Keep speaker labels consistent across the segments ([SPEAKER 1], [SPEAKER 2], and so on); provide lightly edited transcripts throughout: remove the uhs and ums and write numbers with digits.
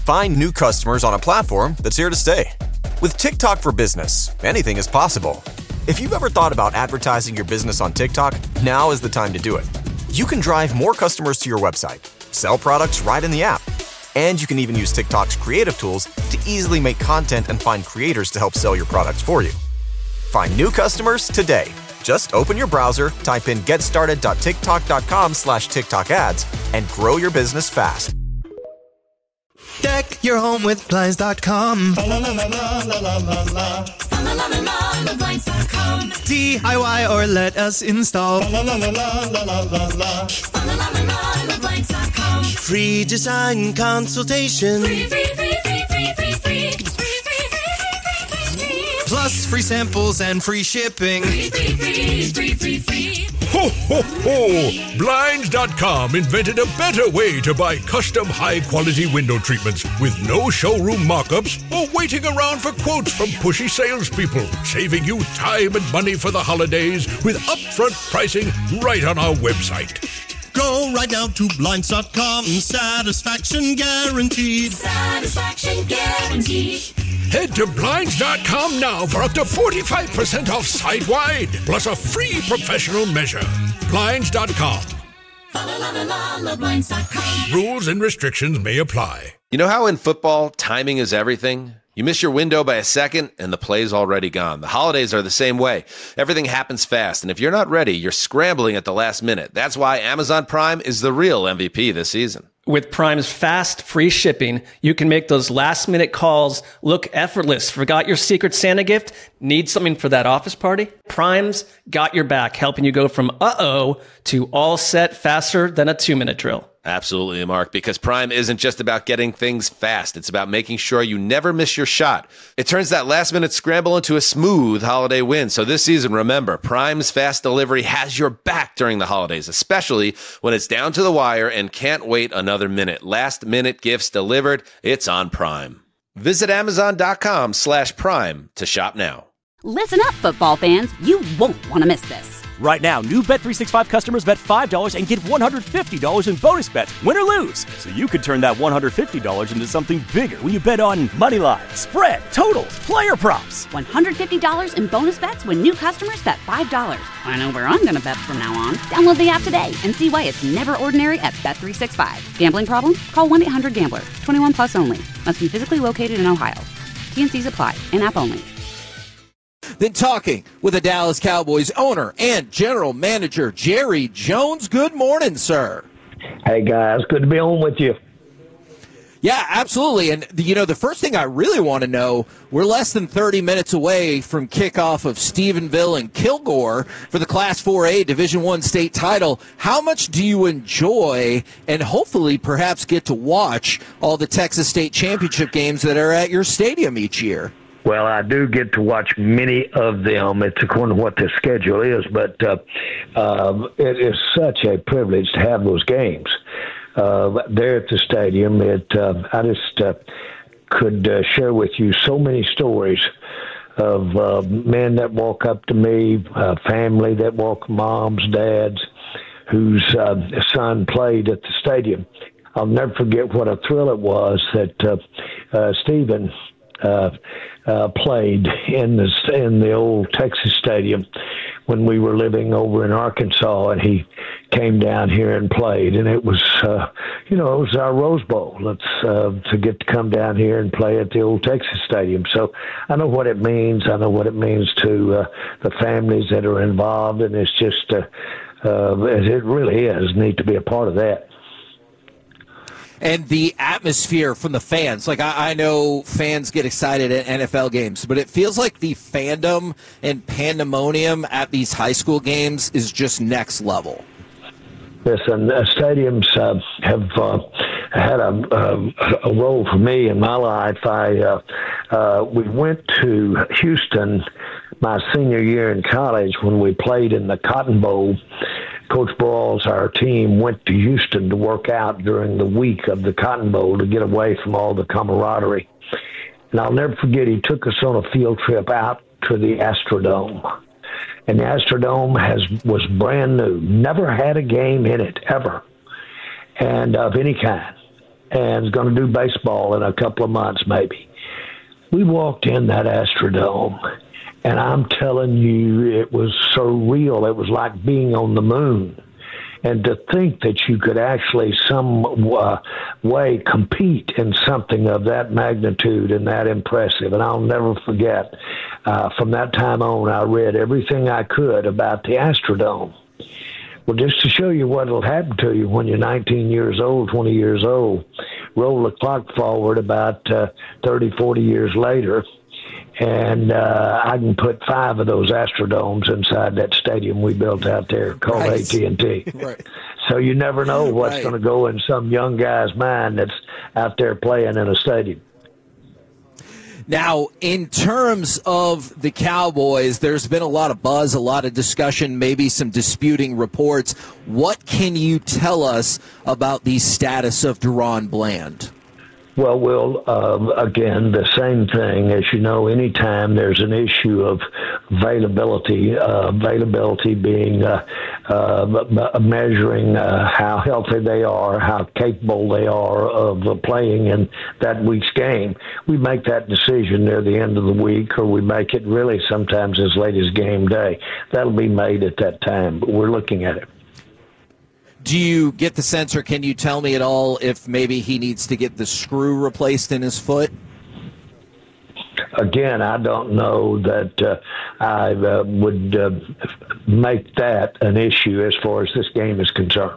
[SPEAKER 1] Find new customers on a platform that's here to stay. With TikTok for Business, anything is possible. If you've ever thought about advertising your business on TikTok, now is the time to do it. You can drive more customers to your website, sell products right in the app, and you can even use TikTok's creative tools to easily make content and find creators to help sell your products for you. Find new customers today. Just open your browser, type in getstarted.tiktok.com/TikTok ads, and grow your business fast.
[SPEAKER 2] Deck your home with Blinds.com. DIY or let us install. Free design consultation. Plus free samples and free shipping.
[SPEAKER 3] Ho, ho, ho! Blinds.com invented a better way to buy custom high-quality window treatments with no showroom mock-ups or waiting around for quotes from pushy salespeople, saving you time and money for the holidays with upfront pricing right on our website.
[SPEAKER 2] Go right now to Blinds.com. Satisfaction guaranteed.
[SPEAKER 4] Satisfaction guaranteed.
[SPEAKER 3] Head to Blinds.com now for up to 45% off site-wide, plus a free professional measure. Blinds.com.
[SPEAKER 4] Blinds.com.
[SPEAKER 3] Rules and restrictions may apply.
[SPEAKER 5] You know how in football, timing is everything? You miss your window by a second, and the play's already gone. The holidays are the same way. Everything happens fast, and if you're not ready, you're scrambling at the last minute. That's why Amazon Prime is the real MVP this season.
[SPEAKER 6] With Prime's fast, free shipping, you can make those last-minute calls look effortless. Forgot your Secret Santa gift? Need something for that office party? Prime's got your back, helping you go from uh-oh to all set faster than a 2-minute drill.
[SPEAKER 5] Absolutely, Mark, because Prime isn't just about getting things fast. It's about making sure you never miss your shot. It turns that last-minute scramble into a smooth holiday win. So this season, remember, Prime's fast delivery has your back during the holidays, especially when it's down to the wire and can't wait another minute. Last-minute gifts delivered, it's on Prime. Visit Amazon.com/Prime to shop now.
[SPEAKER 7] Listen up, football fans. You won't want to miss this.
[SPEAKER 8] Right now, new Bet365 customers bet $5 and get $150 in bonus bets, win or lose. So you could turn that $150 into something bigger when you bet on money line, spread, totals, player props.
[SPEAKER 7] $150 in bonus bets when new customers bet $5. I know where I'm going to bet from now on. Download the app today and see why it's never ordinary at Bet365. Gambling problem? Call 1-800-GAMBLER. 21 plus only. Must be physically located in Ohio. T&Cs apply. In-app only.
[SPEAKER 9] Then talking with the Dallas Cowboys owner and general manager, Jerry Jones. Good morning, sir.
[SPEAKER 10] Hey, guys. Good to be on with you.
[SPEAKER 9] Yeah, absolutely. And, the first thing I really want to know, we're less than 30 minutes away from kickoff of Stephenville and Kilgore for the Class 4A Division I state title. How much do you enjoy and hopefully perhaps get to watch all the Texas State Championship games that are at your stadium each year?
[SPEAKER 10] Well, I do get to watch many of them. It's according to what the schedule is, but it is such a privilege to have those games there at the stadium. I just could share with you so many stories of men that walk up to me, family that walk, moms, dads, whose son played at the stadium. I'll never forget what a thrill it was that Stephen played in the old Texas Stadium when we were living over in Arkansas, and he came down here and played, and it was it was our Rose Bowl. To get to come down here and play at the old Texas Stadium. So I know what it means. I know what it means to the families that are involved, and it's just it really is neat to be a part of that.
[SPEAKER 9] And the atmosphere from the fans. Like, I know fans get excited at NFL games, but it feels like the fandom and pandemonium at these high school games is just next level.
[SPEAKER 10] Listen, stadiums have had a role for me in my life. We went to Houston my senior year in college when we played in the Cotton Bowl. Coach Brawls, our team, went to Houston to work out during the week of the Cotton Bowl to get away from all the camaraderie. And I'll never forget, he took us on a field trip out to the Astrodome. And the Astrodome was brand new, never had a game in it ever, and of any kind. and is going to do baseball in a couple of months maybe. We walked in that Astrodome, and I'm telling you, it was surreal. It was like being on the moon. And to think that you could actually some way compete in something of that magnitude and that impressive. And I'll never forget, from that time on, I read everything I could about the Astrodome. Well, just to show you what will happen to you when you're 19 years old, 20 years old, roll the clock forward about 30, 40 years later, and I can put 5 of those Astrodomes inside that stadium we built out there called AT&T.
[SPEAKER 9] Right.
[SPEAKER 10] So you never know what's going to go in some young guy's mind that's out there playing in a stadium.
[SPEAKER 9] Now, in terms of the Cowboys, there's been a lot of buzz, a lot of discussion, maybe some disputing reports. What can you tell us about the status of DaRon Bland?
[SPEAKER 10] Well, Will, again, the same thing. As you know, anytime there's an issue of availability being measuring how healthy they are, how capable they are of playing in that week's game, we make that decision near the end of the week, or we make it really sometimes as late as game day. That'll be made at that time, but we're looking at it.
[SPEAKER 9] Do you get the sense, or can you tell me at all if maybe he needs to get the screw replaced in his foot?
[SPEAKER 10] Again, I don't know that I would make that an issue as far as this game is concerned.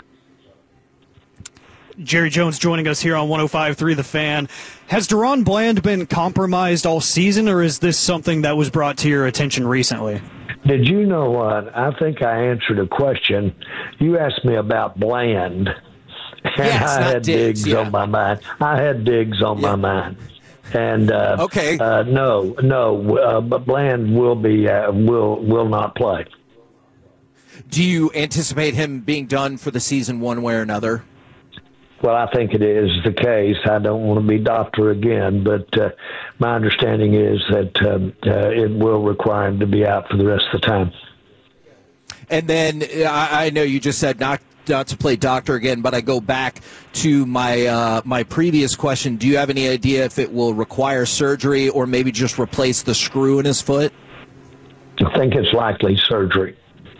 [SPEAKER 11] Jerry Jones joining us here on 105.3 The Fan. Has DaRon Bland been compromised all season, or is this something that was brought to your attention recently?
[SPEAKER 10] Did you know what? I think I answered a question. You asked me about Bland, and
[SPEAKER 9] yes,
[SPEAKER 10] I had Diggs on my mind. I had Diggs on my mind. And
[SPEAKER 9] okay,
[SPEAKER 10] but Bland will not play.
[SPEAKER 9] Do you anticipate him being done for the season one way or another?
[SPEAKER 10] Well, I think it is the case. I don't want to be doctor again, but my understanding is that it will require him to be out for the rest of the time.
[SPEAKER 9] And then I know you just said not to play doctor again, but I go back to my my previous question. Do you have any idea if it will require surgery or maybe just replace the screw in his foot?
[SPEAKER 10] I think it's likely surgery.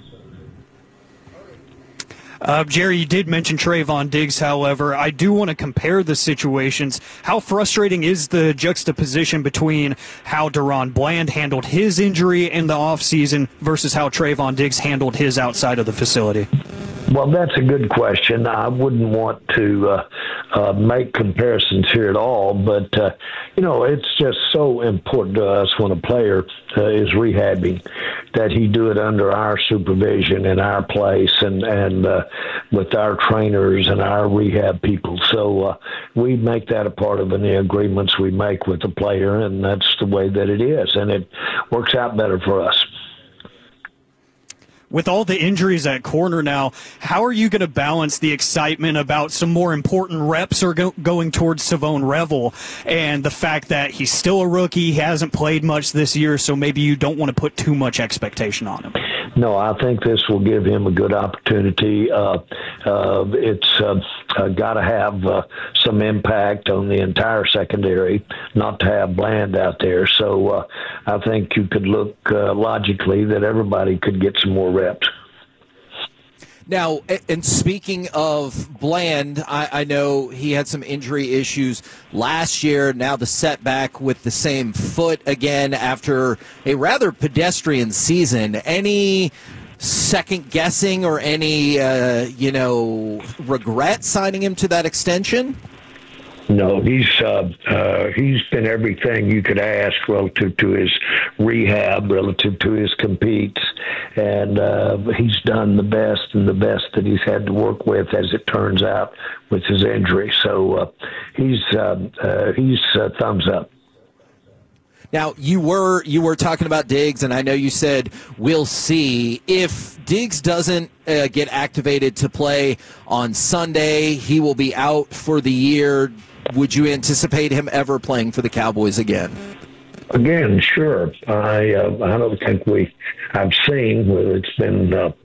[SPEAKER 11] Jerry, you did mention Trayvon Diggs, however. I do want to compare the situations. How frustrating is the juxtaposition between how DaRon Bland handled his injury in the offseason versus how Trayvon Diggs handled his outside of the facility?
[SPEAKER 10] Well, that's a good question. I wouldn't want to make comparisons here at all, but, it's just so important to us when a player is rehabbing that he do it under our supervision in our place and with our trainers and our rehab people. So we make that a part of the agreements we make with the player, and that's the way that it is, and it works out better for us.
[SPEAKER 11] With all the injuries at corner now, how are you going to balance the excitement about some more important reps or going towards Savone Revel and the fact that he's still a rookie, he hasn't played much this year, so maybe you don't want to put too much expectation on him?
[SPEAKER 10] No, I think this will give him a good opportunity. It's got to have some impact on the entire secondary, not to have Bland out there. So I think you could look logically that everybody could get some more reps.
[SPEAKER 9] Now, and speaking of Bland, I know he had some injury issues last year. Now the setback with the same foot again after a rather pedestrian season. Any second guessing or any, regret signing him to that extension?
[SPEAKER 10] No, he's been everything you could ask relative to his rehab, relative to his competes, and he's done the best that he's had to work with, as it turns out, with his injury. So he's thumbs up.
[SPEAKER 9] Now, you were talking about Diggs, and I know you said we'll see. If Diggs doesn't get activated to play on Sunday, he will be out for the year. Would you anticipate him ever playing for the Cowboys again?
[SPEAKER 10] Again, sure. I don't think I've seen, it's been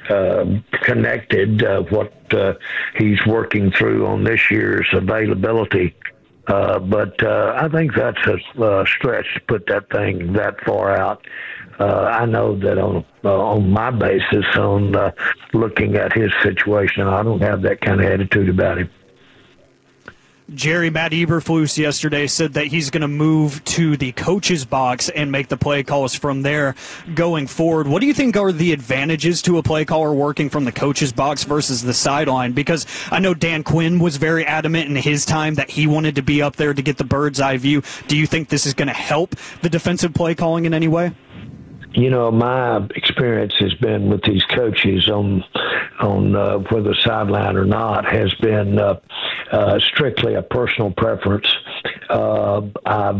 [SPEAKER 10] connected what he's working through on this year's availability. But I think that's a stretch to put that thing that far out. I know that on my basis, on looking at his situation, I don't have that kind of attitude about him.
[SPEAKER 11] Jerry, Matt Eberflus yesterday said that he's going to move to the coach's box and make the play calls from there going forward. What do you think are the advantages to a play caller working from the coach's box versus the sideline? Because I know Dan Quinn was very adamant in his time that he wanted to be up there to get the bird's eye view. Do you think this is going to help the defensive play calling in any way?
[SPEAKER 10] You know, my experience has been with these coaches on whether sideline or not has been strictly a personal preference. I've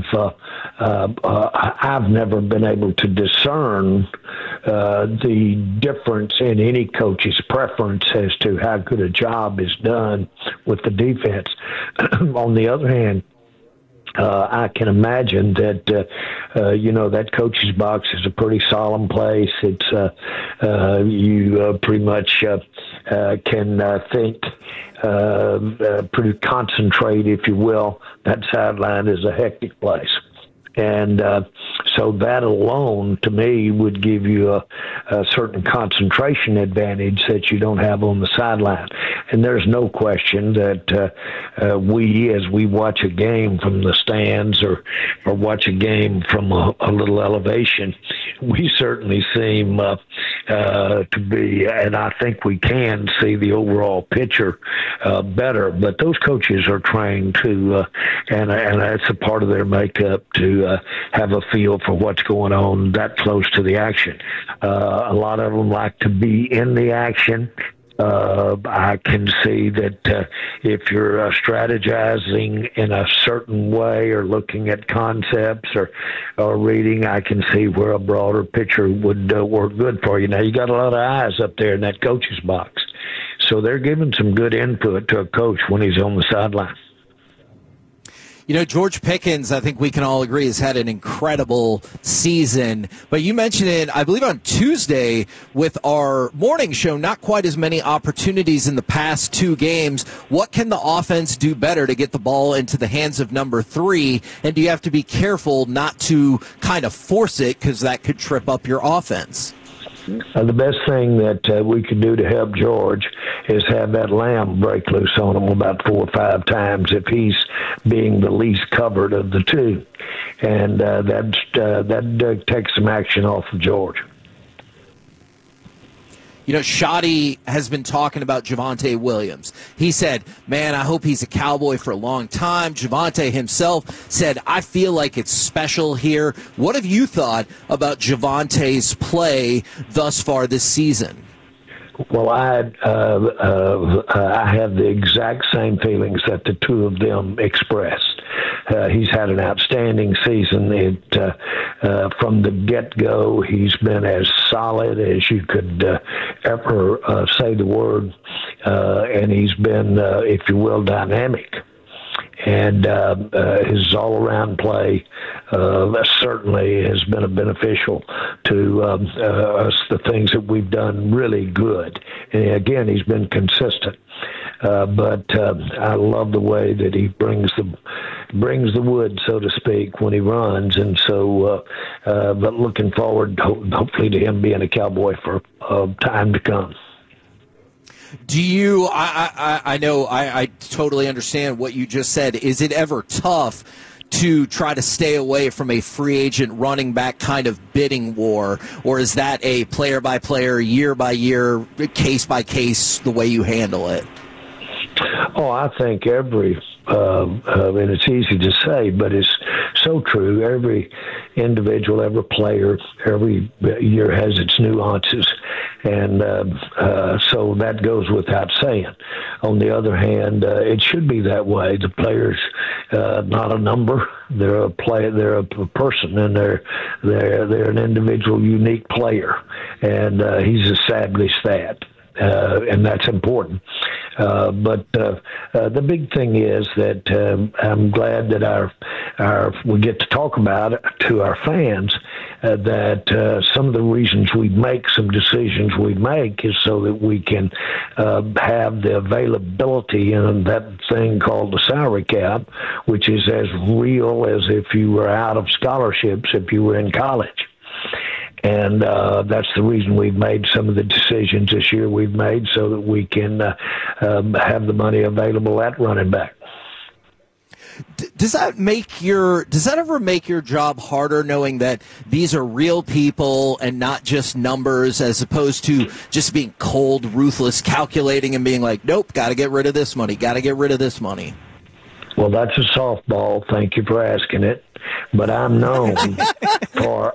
[SPEAKER 10] never been able to discern the difference in any coach's preference as to how good a job is done with the defense. On the other hand, I can imagine that, that coach's box is a pretty solemn place. It's you pretty much can think, pretty concentrate, if you will. That sideline is a hectic place. And so that alone, to me, would give you a certain concentration advantage that you don't have on the sideline. And there's no question that as we watch a game from the stands or watch a game from a little elevation, we certainly seem to be, and I think we can see the overall picture better. But those coaches are trained to, and that's a part of their makeup, to have a feel for what's going on that close to the action. A lot of them like to be in the action. I can see that if you're strategizing in a certain way or looking at concepts or reading, I can see where a broader picture would work good for you. Now, you got a lot of eyes up there in that coach's box, so they're giving some good input to a coach when he's on the sideline.
[SPEAKER 9] You know, George Pickens, I think we can all agree, has had an incredible season. But you mentioned it, I believe, on Tuesday with our morning show, not quite as many opportunities in the past two games. What can the offense do better to get the ball into the hands of number 3? And do you have to be careful not to kind of force it because that could trip up your offense?
[SPEAKER 10] The best thing that we could do to help George is have that Lamb break loose on him about 4 or 5 times if he's being the least covered of the two. And that takes some action off of George.
[SPEAKER 9] You know, Shoddy has been talking about Javonte Williams. He said, man, I hope he's a Cowboy for a long time. Javonte himself said, I feel like it's special here. What have you thought about Javonte's play thus far this season?
[SPEAKER 10] Well, I have the exact same feelings that the two of them expressed. He's had an outstanding season. From the get-go, he's been as solid as you could ever say the word, and he's been, if you will, dynamic. And his all-around play certainly has been beneficial to us, the things that we've done really good. And again, he's been consistent. But I love the way that he brings the wood, so to speak, when he runs. And so, but looking forward, hopefully, to him being a Cowboy for time to come.
[SPEAKER 9] Do you, I know, I totally understand what you just said. Is it ever tough to try to stay away from a free agent running back kind of bidding war, or is that a player-by-player, year-by-year, case-by-case, the way you handle it?
[SPEAKER 10] Oh, I think and it's easy to say, but it's so true. Every individual, every player, every year has its nuances. And so that goes without saying. On the other hand, it should be that way. The player's not a number; they're a player. They're a person, and they're an individual, unique player. And he's established that, and that's important. But the big thing is that I'm glad that we get to talk about it to our fans, that some of the reasons we make some decisions we make is so that we can have the availability in that thing called the salary cap, which is as real as if you were out of scholarships if you were in college. And that's the reason we've made some of the decisions this year we've made so that we can have the money available at running back.
[SPEAKER 9] Does that ever make your job harder, knowing that these are real people and not just numbers, as opposed to just being cold, ruthless, calculating and being like, nope, got to get rid of this money, got to get rid of this money?
[SPEAKER 10] Well, that's a softball. Thank you for asking it. But I'm known for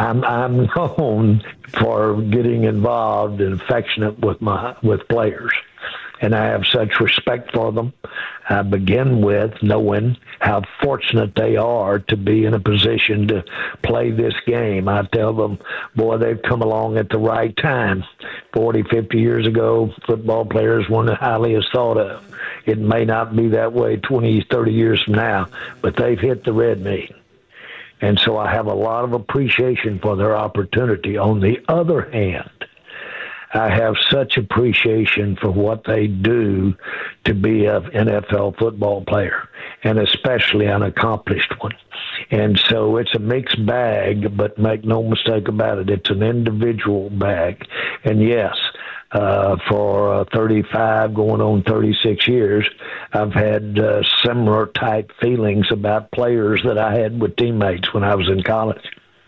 [SPEAKER 10] getting involved and affectionate with players, and I have such respect for them. I begin with knowing how fortunate they are to be in a position to play this game. I tell them, boy, they've come along at the right time. 40, 50 years ago, football players weren't highly as thought of. It may not be that way 20, 30 years from now, but they've hit the red meat. And so I have a lot of appreciation for their opportunity. On the other hand, I have such appreciation for what they do to be an NFL football player, and especially an accomplished one. And so it's a mixed bag, but make no mistake about it, it's an individual bag. And yes, for 35 going on 36 years, I've had similar type feelings about players that I had with teammates when I was in college.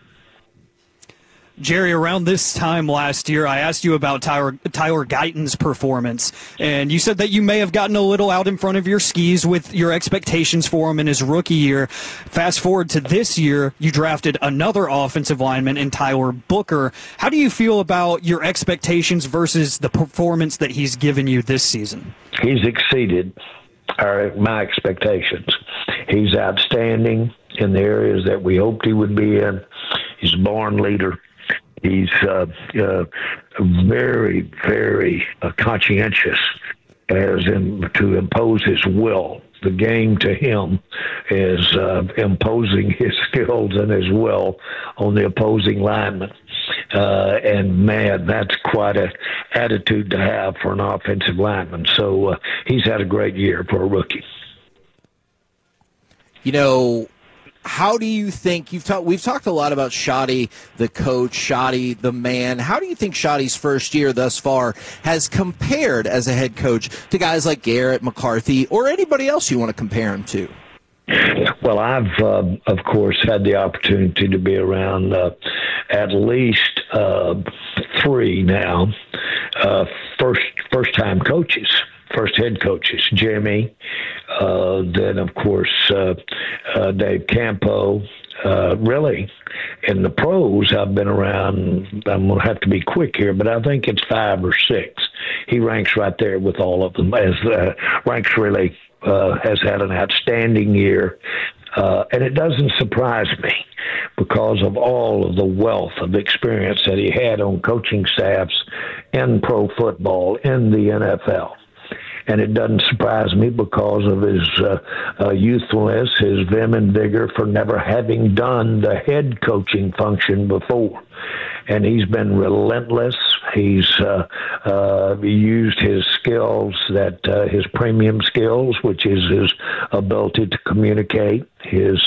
[SPEAKER 11] Jerry, around this time last year, I asked you about Tyler Guyton's performance, and you said that you may have gotten a little out in front of your skis with your expectations for him in his rookie year. Fast forward to this year, you drafted another offensive lineman in Tyler Booker. How do you feel about your expectations versus the performance that he's given you this season?
[SPEAKER 10] He's exceeded my expectations. He's outstanding in the areas that we hoped he would be in. He's a born leader. He's very, very conscientious as in to impose his will. The game to him is imposing his skills and his will on the opposing lineman. And, man, that's quite an attitude to have for an offensive lineman. So he's had a great year for a rookie.
[SPEAKER 9] You know, how do you think we've talked a lot about Schotty, the coach, Schotty, the man. How do you think Schotty's first year thus far has compared as a head coach to guys like Garrett, McCarthy, or anybody else you want to compare him to?
[SPEAKER 10] Well, I've, of course, had the opportunity to be around at least three now first-time coaches. First head coaches, Jimmy, then, of course, Dave Campo. Really, in the pros, I've been around, I'm going to have to be quick here, but I think it's 5 or 6. He ranks right there with all of them. Ranks really has had an outstanding year. And it doesn't surprise me because of all of the wealth of experience that he had on coaching staffs in pro football, in the NFL. And it doesn't surprise me because of his youthfulness, his vim and vigor for never having done the head coaching function before. And he's been relentless. He's used his skills, his premium skills, which is his ability to communicate, his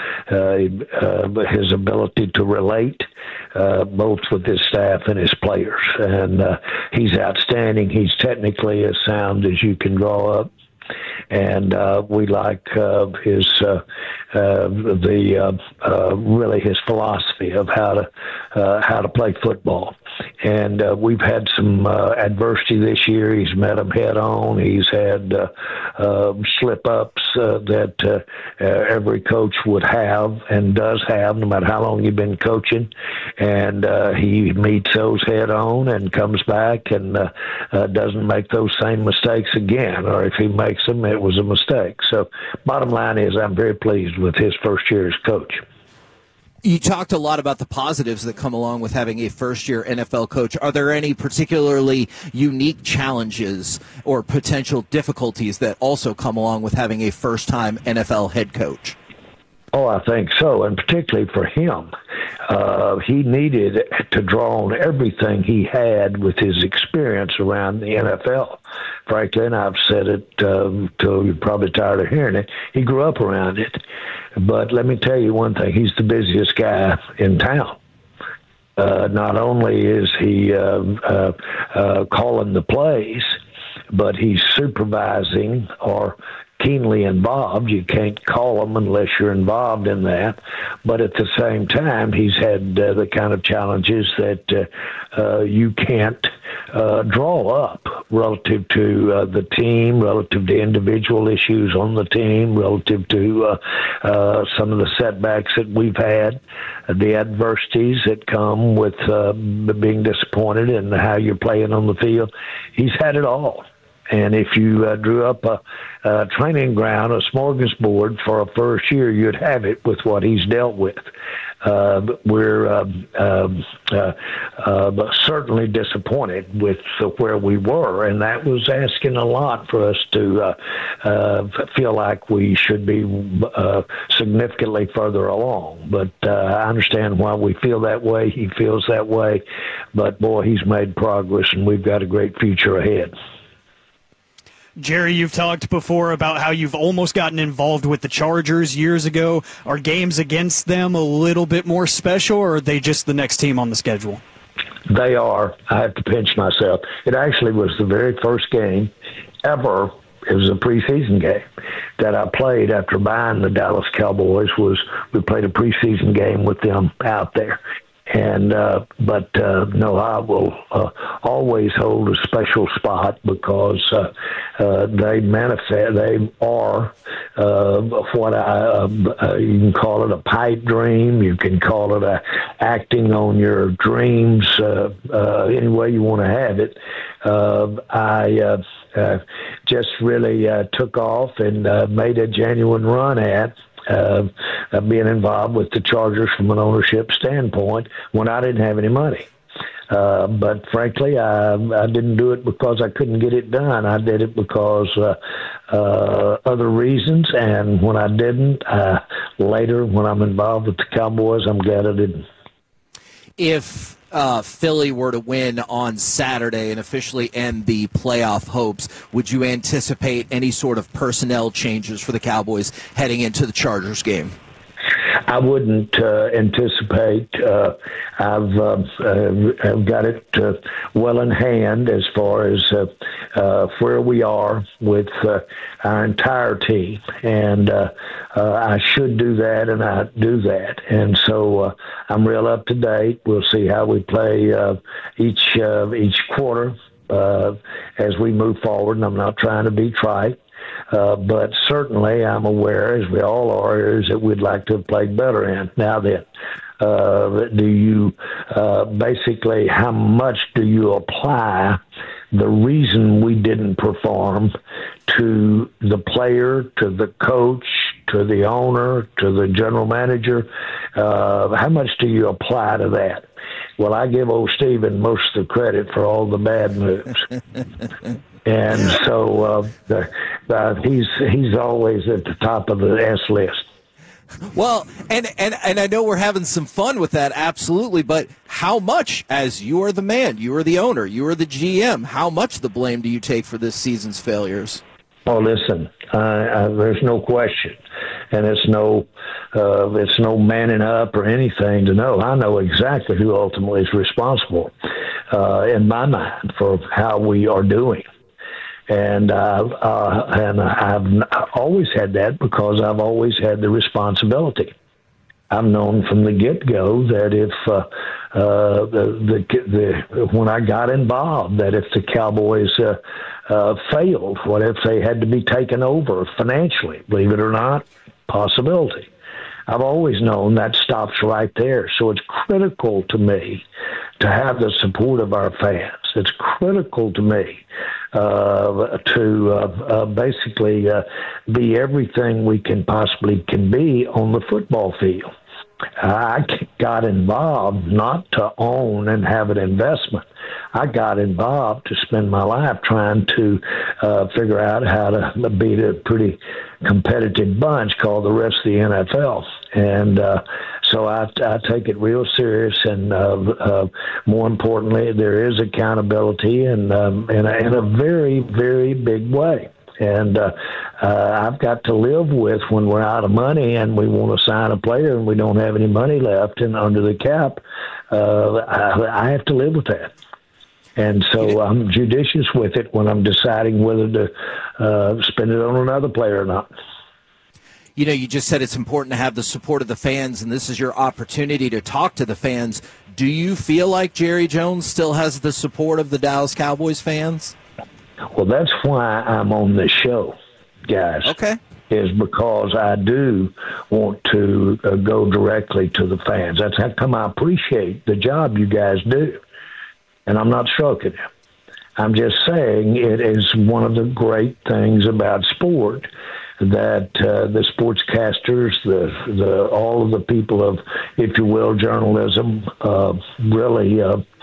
[SPEAKER 10] ability to relate, both with his staff and his players. And he's outstanding. He's technically as sound as you can draw up. And we like really his philosophy of how to play football. And we've had some adversity this year. He's met them head on. He's had slip-ups that every coach would have and does have, no matter how long you've been coaching. And he meets those head on and comes back and doesn't make those same mistakes again. Or if he makes them, it was a mistake. So bottom line is I'm very pleased with his first year as coach.
[SPEAKER 9] You talked a lot about the positives that come along with having a first-year NFL coach. Are there any particularly unique challenges or potential difficulties that also come along with having a first-time NFL head coach?
[SPEAKER 10] Oh, I think so, and particularly for him. he needed to draw on everything he had with his experience around the NFL. Frankly, and I've said it till you're probably tired of hearing it, he grew up around it. But let me tell you one thing, he's the busiest guy in town. Not only is he calling the plays, but he's supervising or keenly involved. You can't call him unless you're involved in that. But at the same time, he's had the kind of challenges that you can't draw up relative to the team, relative to individual issues on the team, relative to some of the setbacks that we've had, the adversities that come with being disappointed in how you're playing on the field. He's had it all. And if you drew up a training ground, a smorgasbord for a first year, you'd have it with what he's dealt with. We're certainly disappointed with where we were, and that was asking a lot for us to feel like we should be significantly further along. But I understand why we feel that way. He feels that way. But, boy, he's made progress, and we've got a great future ahead.
[SPEAKER 11] Jerry, you've talked before about how you've almost gotten involved with the Chargers years ago. Are games against them a little bit more special, or are they just the next team on the schedule?
[SPEAKER 10] They are. I have to pinch myself. It actually was the very first game ever. It was a preseason game that I played after buying the Dallas Cowboys. We played a preseason game with them out there. And no, I will always hold a special spot because they manifest. They are what you can call it a pipe dream. You can call it acting on your dreams. Any way you want to have it. I just really took off and made a genuine run at being involved with the Chargers from an ownership standpoint when I didn't have any money. But frankly, I didn't do it because I couldn't get it done. I did it because other reasons. And when I didn't, later when I'm involved with the Cowboys, I'm glad I didn't.
[SPEAKER 9] If Philly were to win on Saturday and officially end the playoff hopes, would you anticipate any sort of personnel changes for the Cowboys heading into the Chargers game?
[SPEAKER 10] I wouldn't anticipate. I've got it well in hand as far as where we are with our entire team, and I should do that, and I do that, and so I'm real up to date. We'll see how we play each quarter as we move forward, and I'm not trying to be trite. But certainly I'm aware, as we all are, areas that we'd like to have played better in. Now then, do you basically, how much do you apply the reason we didn't perform to the player, to the coach, to the owner, to the general manager? How much do you apply to that? Well, I give old Steven most of the credit for all the bad moves. And so he's always at the top of the S list.
[SPEAKER 9] Well, and I know we're having some fun with that, absolutely, but how much, as you are the man, you are the owner, you are the GM, how much the blame do you take for this season's failures?
[SPEAKER 10] Oh, listen, there's no question, and it's no manning up or anything to know. I know exactly who ultimately is responsible in my mind for how we are doing. And I've always had that because I've always had the responsibility. I've known from the get-go that if when I got involved, that if the Cowboys failed, what if they had to be taken over financially? Believe it or not, possibility. I've always known that stops right there. So it's critical to me to have the support of our fans. It's critical to me to basically be everything we can possibly be on the football field. I got involved not to own and have an investment. I got involved to spend my life trying to figure out how to beat a pretty competitive bunch called the rest of the NFL. And so I take it real serious, and more importantly, there is accountability, and in a very, very big way. And I've got to live with when we're out of money and we want to sign a player and we don't have any money left and under the cap. I have to live with that. And so I'm judicious with it when I'm deciding whether to spend it on another player or not.
[SPEAKER 9] You know, you just said it's important to have the support of the fans, and this is your opportunity to talk to the fans. Do you feel like Jerry Jones still has the support of the Dallas Cowboys fans?
[SPEAKER 10] Well, that's why I'm on this show, guys.
[SPEAKER 9] Okay.
[SPEAKER 10] Is because I do want to go directly to the fans. That's how come I appreciate the job you guys do. And I'm not stroking you. I'm just saying it is one of the great things about sport that the sportscasters, the all of the people of, if you will, journalism, really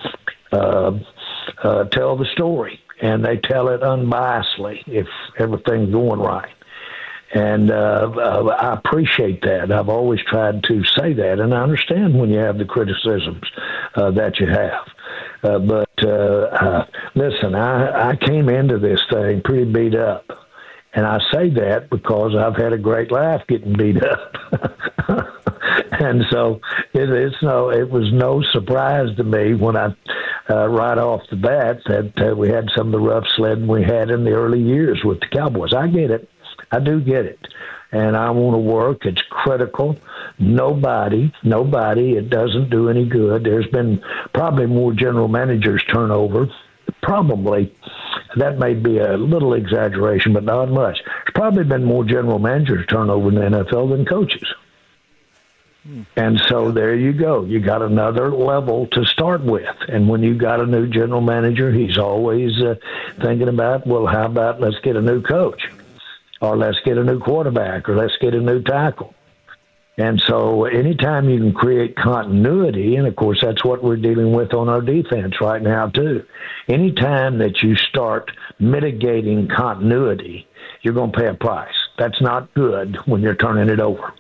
[SPEAKER 10] tell the story. And they tell it unbiasedly if everything's going right. And I appreciate that. I've always tried to say that, and I understand when you have the criticisms that you have. But listen, I came into this thing pretty beat up. And I say that because I've had a great laugh getting beat up. And so it was no surprise to me when I, right off the bat, that we had some of the rough sledding we had in the early years with the Cowboys. I get it. I do get it. And I want to work. It's critical. Nobody, it doesn't do any good. There's been probably more general managers turnover. Probably. That may be a little exaggeration, but not much. There's probably been more general managers turnover in the NFL than coaches. And so there you go. You got another level to start with. And when you got a new general manager, he's always thinking about, well, how about let's get a new coach, or let's get a new quarterback, or let's get a new tackle. And so anytime you can create continuity, and of course that's what we're dealing with on our defense right now too. Anytime that you start mitigating continuity, you're going to pay a price. That's not good when you're turning it over.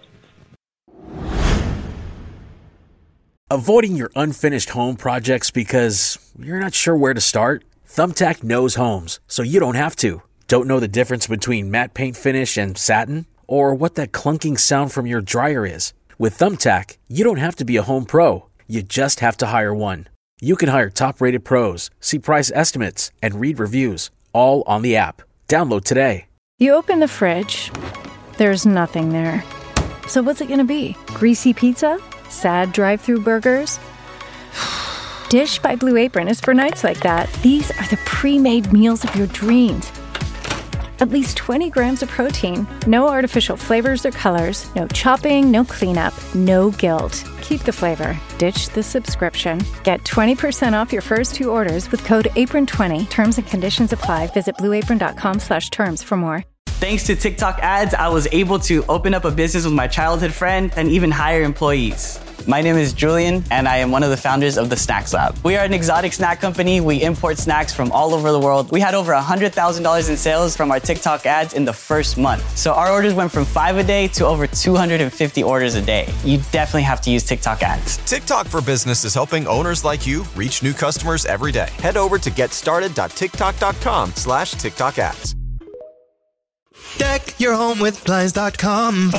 [SPEAKER 12] Avoiding your unfinished home projects because you're not sure where to start? Thumbtack knows homes, so you don't have to. Don't know the difference between matte paint finish and satin? Or what that clunking sound from your dryer is? With Thumbtack, you don't have to be a home pro. You just have to hire one. You can hire top-rated pros, see price estimates, and read reviews, all on the app. Download today.
[SPEAKER 13] You open the fridge. There's nothing there. So what's it going to be? Greasy pizza? Sad drive-thru burgers? Dish by Blue Apron is for nights like that. These are the pre-made meals of your dreams. At least 20 grams of protein, no artificial flavors or colors, no chopping, no cleanup, no guilt. Keep the flavor. Ditch the subscription. Get 20% off your first 2 orders with code APRON20. Terms and conditions apply. Visit blueapron.com/terms for more.
[SPEAKER 14] Thanks to TikTok ads, I was able to open up a business with my childhood friend and even hire employees. My name is Julian, and I am one of the founders of the Snacks Lab. We are an exotic snack company. We import snacks from all over the world. We had over $100,000 in sales from our TikTok ads in the first month. So our orders went from 5 a day to over 250 orders a day. You definitely have to use TikTok ads.
[SPEAKER 1] TikTok for Business is helping owners like you reach new customers every day. Head over to getstarted.tiktok.com/TikTok ads.
[SPEAKER 2] Deck your home with Blinds.com.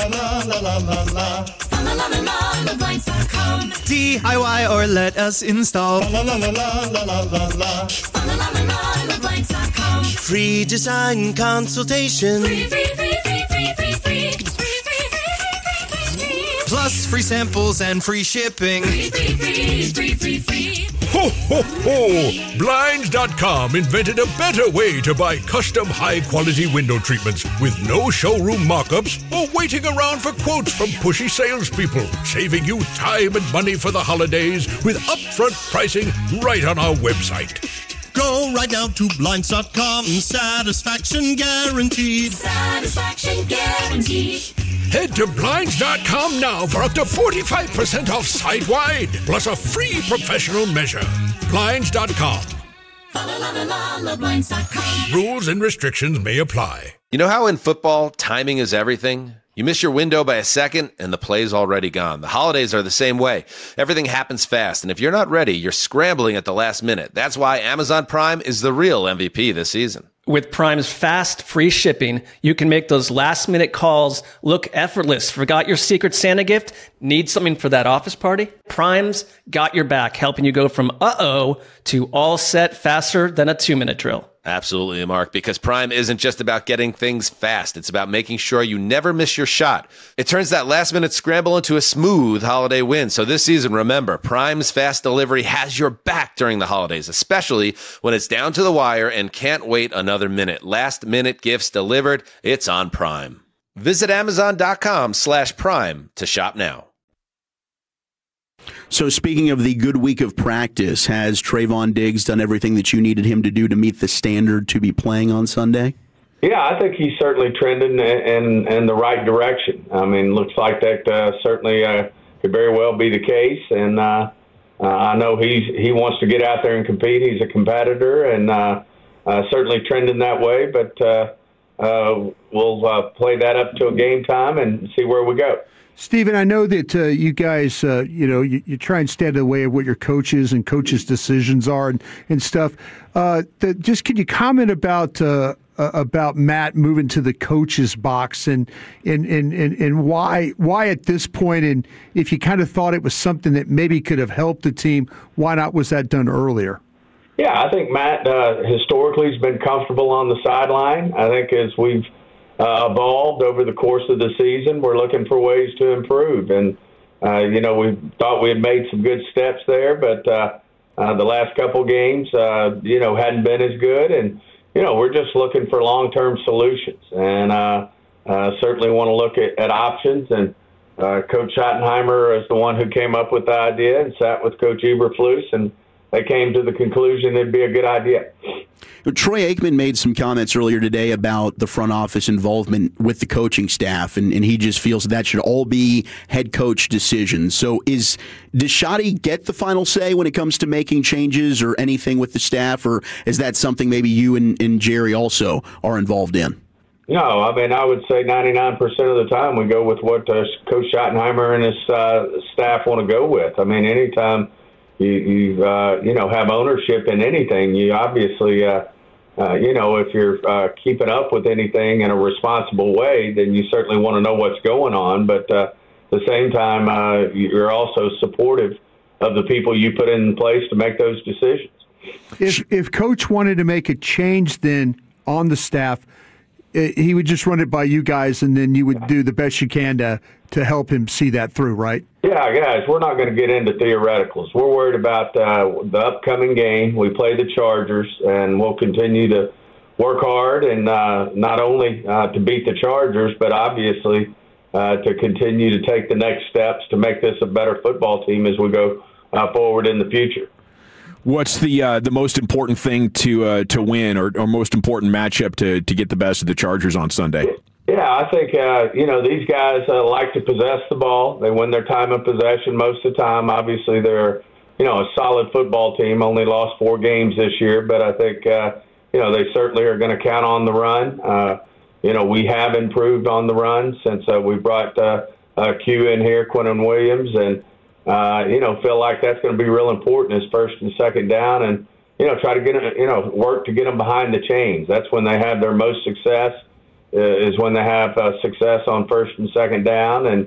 [SPEAKER 2] DIY or let us install. Free design consultation. Plus free samples and free shipping.
[SPEAKER 3] Ho, ho, ho! Blinds.com invented a better way to buy custom high-quality window treatments with no showroom mock-ups or waiting around for quotes from pushy salespeople, saving you time and money for the holidays with upfront pricing right on our website.
[SPEAKER 2] Go right now to Blinds.com. Satisfaction guaranteed.
[SPEAKER 4] Satisfaction guaranteed.
[SPEAKER 3] Head to Blinds.com now for up to 45% off site-wide, plus a free professional measure. Blinds.com.
[SPEAKER 4] Blinds.com.
[SPEAKER 3] Rules and restrictions may apply.
[SPEAKER 5] You know how in football, timing is everything? You miss your window by a second, and the play's already gone. The holidays are the same way. Everything happens fast, and if you're not ready, you're scrambling at the last minute. That's why Amazon Prime is the real MVP this season.
[SPEAKER 6] With Prime's fast, free shipping, you can make those last-minute calls look effortless. Forgot your Secret Santa gift? Need something for that office party? Prime's got your back, helping you go from uh-oh to all set faster than a 2-minute drill.
[SPEAKER 5] Absolutely, Mark, because Prime isn't just about getting things fast. It's about making sure you never miss your shot. It turns that last-minute scramble into a smooth holiday win. So this season, remember, Prime's fast delivery has your back during the holidays, especially when it's down to the wire and can't wait another minute. Last-minute gifts delivered. It's on Prime. Visit Amazon.com/Prime to shop now.
[SPEAKER 15] So speaking of the good week of practice, has Trayvon Diggs done everything that you needed him to do to meet the standard to be playing on Sunday?
[SPEAKER 16] Yeah, I think he's certainly trending in the right direction. I mean, looks like that certainly could very well be the case. And I know he wants to get out there and compete. He's a competitor and certainly trending that way. But we'll play that up to a game time and see where we go.
[SPEAKER 17] Stephen, I know that you guys, you try and stand in the way of what your coaches and coaches' decisions are and stuff. Just could you comment about Matt moving to the coach's box and why at this point, and if you kind of thought it was something that maybe could have helped the team, why not was that done earlier?
[SPEAKER 16] Yeah, I think Matt historically has been comfortable on the sideline. I think as we've evolved over the course of the season, we're looking for ways to improve. And, we thought we had made some good steps there, but the last couple games, hadn't been as good. And, we're just looking for long-term solutions and certainly want to look at options. And Coach Schottenheimer is the one who came up with the idea and sat with Coach Eberflus, and they came to the conclusion it'd be a good idea.
[SPEAKER 15] Troy Aikman made some comments earlier today about the front office involvement with the coaching staff, and he just feels that should all be head coach decisions. So does Schotty get the final say when it comes to making changes or anything with the staff, or is that something maybe you and Jerry also are involved in?
[SPEAKER 16] No, I mean, I would say 99% of the time we go with what Coach Schottenheimer and his staff want to go with. I mean, anytime you have ownership in anything, you obviously, if you're keeping up with anything in a responsible way, then you certainly want to know what's going on. But at the same time, you're also supportive of the people you put in place to make those decisions.
[SPEAKER 17] If Coach wanted to make a change then on the staff, he would just run it by you guys, and then you would do the best you can to help him see that through, right?
[SPEAKER 16] Yeah, guys, we're not going to get into theoreticals. We're worried about the upcoming game. We play the Chargers, and we'll continue to work hard and not only to beat the Chargers, but obviously to continue to take the next steps to make this a better football team as we go forward in the future.
[SPEAKER 18] What's the most important thing to win or most important matchup to get the best of the Chargers on Sunday?
[SPEAKER 16] Yeah, I think, these guys like to possess the ball. They win their time of possession most of the time. Obviously, they're, a solid football team, only lost 4 games this year, but I think, they certainly are going to count on the run. We have improved on the run since we brought Q in here, Quentin Williams, and, feel like that's going to be real important as first and second down and, try to get, work to get them behind the chains. That's when they have their most success. Is when they have success on first and second down, and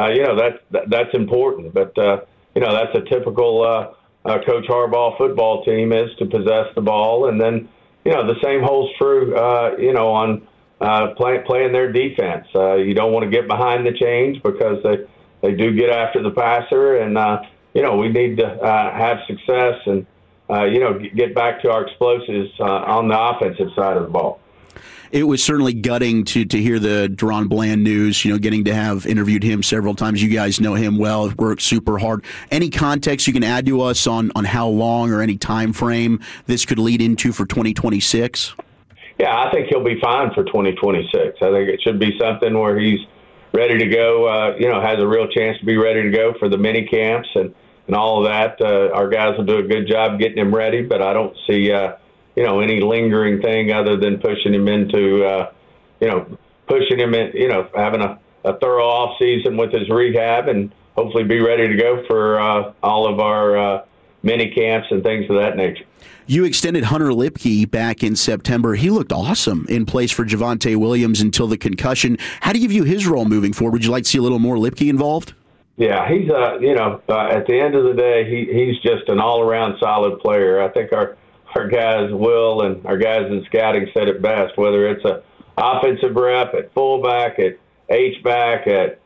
[SPEAKER 16] that's important. But that's a typical Coach Harbaugh football team is to possess the ball, and then the same holds true on playing their defense. You don't want to get behind the chains because they do get after the passer, and we need to have success and get back to our explosives on the offensive side of the ball.
[SPEAKER 15] It was certainly gutting to hear the DaRon Bland news, getting to have interviewed him several times. You guys know him well, worked super hard. Any context you can add to us on how long or any time frame this could lead into for 2026?
[SPEAKER 16] Yeah, I think he'll be fine for 2026. I think it should be something where he's ready to go, has a real chance to be ready to go for the mini camps and all of that. Our guys will do a good job getting him ready, but I don't see any lingering thing other than pushing him into, having thorough off season with his rehab and hopefully be ready to go for all of our mini camps and things of that nature.
[SPEAKER 15] You extended Hunter Lipke back in September. He looked awesome in place for Javonte Williams until the concussion. How do you view his role moving forward? Would you like to see a little more Lipke involved?
[SPEAKER 16] Yeah, he's at the end of the day, he's just an all-around solid player. I think our guys, Will, and our guys in scouting said it best, whether it's a offensive rep at fullback, at H-back, at,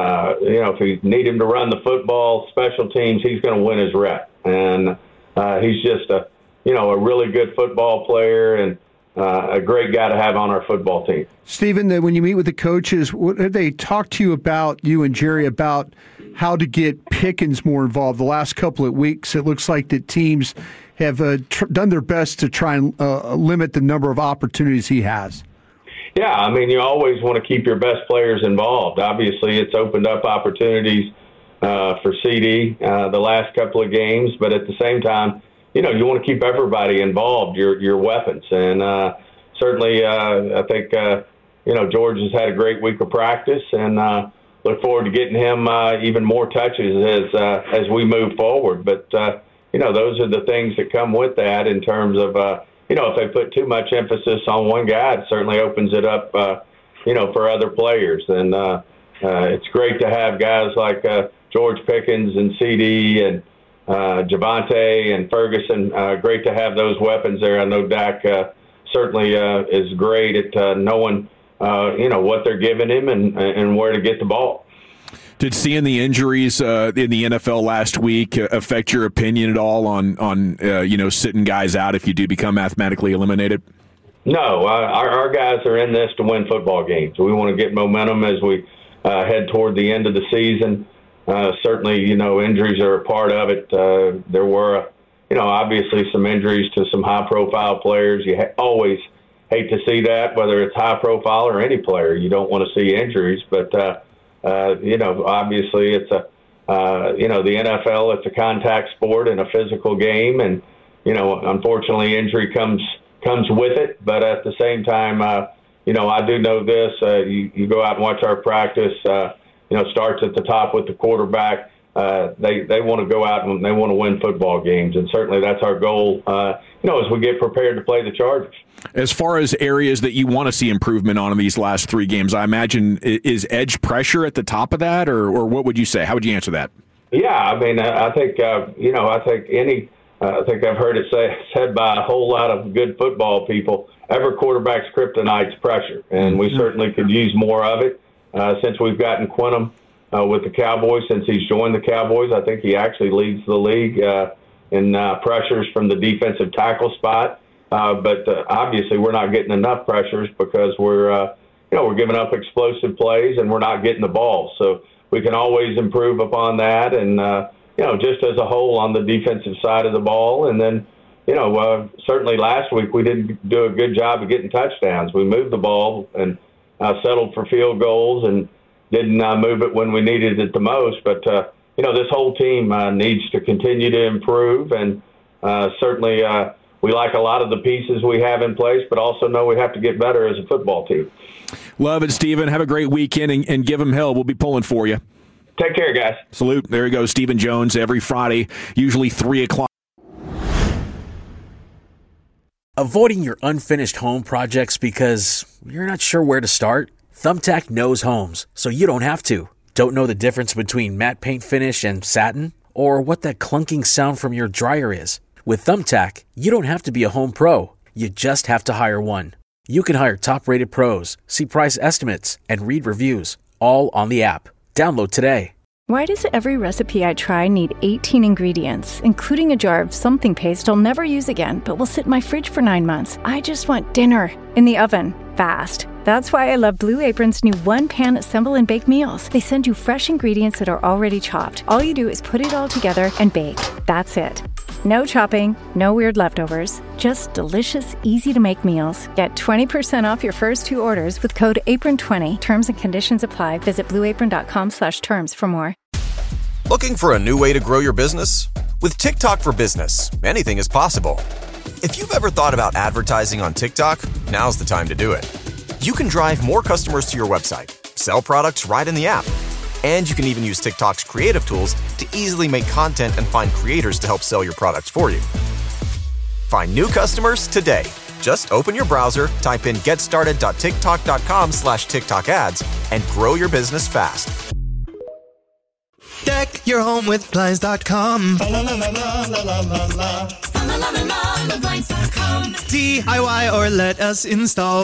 [SPEAKER 16] if you need him to run the football, special teams, he's going to win his rep. And he's just a really good football player and a great guy to have on our football team.
[SPEAKER 17] Stephen, when you meet with the coaches, what have they talked to you about, you and Jerry, about how to get Pickens more involved? The last couple of weeks, it looks like that teams have done their best to try and limit the number of opportunities he has.
[SPEAKER 16] Yeah, I mean, you always want to keep your best players involved. Obviously, it's opened up opportunities for CD the last couple of games, but at the same time, you want to keep everybody involved, your weapons. And certainly, I think, George has had a great week of practice and look forward to getting him even more touches as we move forward. But, those are the things that come with that in terms of, if they put too much emphasis on one guy, it certainly opens it up, for other players. And it's great to have guys like George Pickens and CD and Javonte and Ferguson. Great to have those weapons there. I know Dak certainly is great at knowing, what they're giving him and where to get the ball.
[SPEAKER 18] Did seeing the injuries in the NFL last week affect your opinion at all on sitting guys out if you do become mathematically eliminated? No,
[SPEAKER 16] our guys are in this to win football games. We want to get momentum as we head toward the end of the season. Certainly, injuries are a part of it. There were, obviously some injuries to some high-profile players. You always hate to see that, whether it's high-profile or any player. You don't want to see injuries, but obviously it's the NFL, it's a contact sport and a physical game. And, unfortunately injury comes with it. But at the same time, I do know this, you go out and watch our practice, starts at the top with the quarterback. They want to go out and they want to win football games. And certainly that's our goal, as we get prepared to play the Chargers.
[SPEAKER 18] As far as areas that you want to see improvement on in these last three games, I imagine, is edge pressure at the top of that, or what would you say? How would you answer that?
[SPEAKER 16] Yeah, I mean, I think, I think I've heard it said by a whole lot of good football people, every quarterback's kryptonite's pressure, and we certainly could use more of it. Since we've gotten Quintum with the Cowboys, since he's joined the Cowboys, I think he actually leads the league in pressures from the defensive tackle spot. But obviously, we're not getting enough pressures because we're giving up explosive plays and we're not getting the ball. So we can always improve upon that. And just as a whole on the defensive side of the ball. And then certainly last week we didn't do a good job of getting touchdowns. We moved the ball and settled for field goals and didn't move it when we needed it the most. But this whole team needs to continue to improve, and certainly. We like a lot of the pieces we have in place, but also know we have to get better as a football team.
[SPEAKER 18] Love it, Stephen. Have a great weekend and give them hell. We'll be pulling for you.
[SPEAKER 16] Take care, guys.
[SPEAKER 18] Salute. There you go, Stephen Jones, every Friday, usually 3 o'clock.
[SPEAKER 12] Avoiding your unfinished home projects because you're not sure where to start? Thumbtack knows homes, so you don't have to. Don't know the difference between matte paint finish and satin? Or what that clunking sound from your dryer is? With Thumbtack, you don't have to be a home pro. You just have to hire one. You can hire top-rated pros, see price estimates, and read reviews, all on the app. Download today.
[SPEAKER 13] Why does every recipe I try need 18 ingredients, including a jar of something paste I'll never use again, but will sit in my fridge for 9 months? I just want dinner in the oven, fast. That's why I love Blue Apron's new one-pan assemble and bake meals. They send you fresh ingredients that are already chopped. All you do is put it all together and bake. That's it. No chopping, no weird leftovers, just delicious, easy-to-make meals. Get 20% off your first 2 orders with code APRON20. Terms and conditions apply. Visit blueapron.com/terms for more.
[SPEAKER 1] Looking for a new way to grow your business? With TikTok for Business, anything is possible. If you've ever thought about advertising on TikTok, now's the time to do it. You can drive more customers to your website, sell products right in the app. And you can even use TikTok's creative tools to easily make content and find creators to help sell your products for you. Find new customers today. Just open your browser, type in getstarted.tiktok.com/TikTok ads, and grow your business fast.
[SPEAKER 2] Deck your home with Blinds.com.
[SPEAKER 4] Blinds.com.
[SPEAKER 2] DIY or let us install.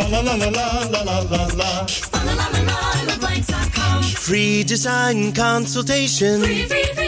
[SPEAKER 4] Blinds.com.
[SPEAKER 2] Free design consultation.
[SPEAKER 4] Free.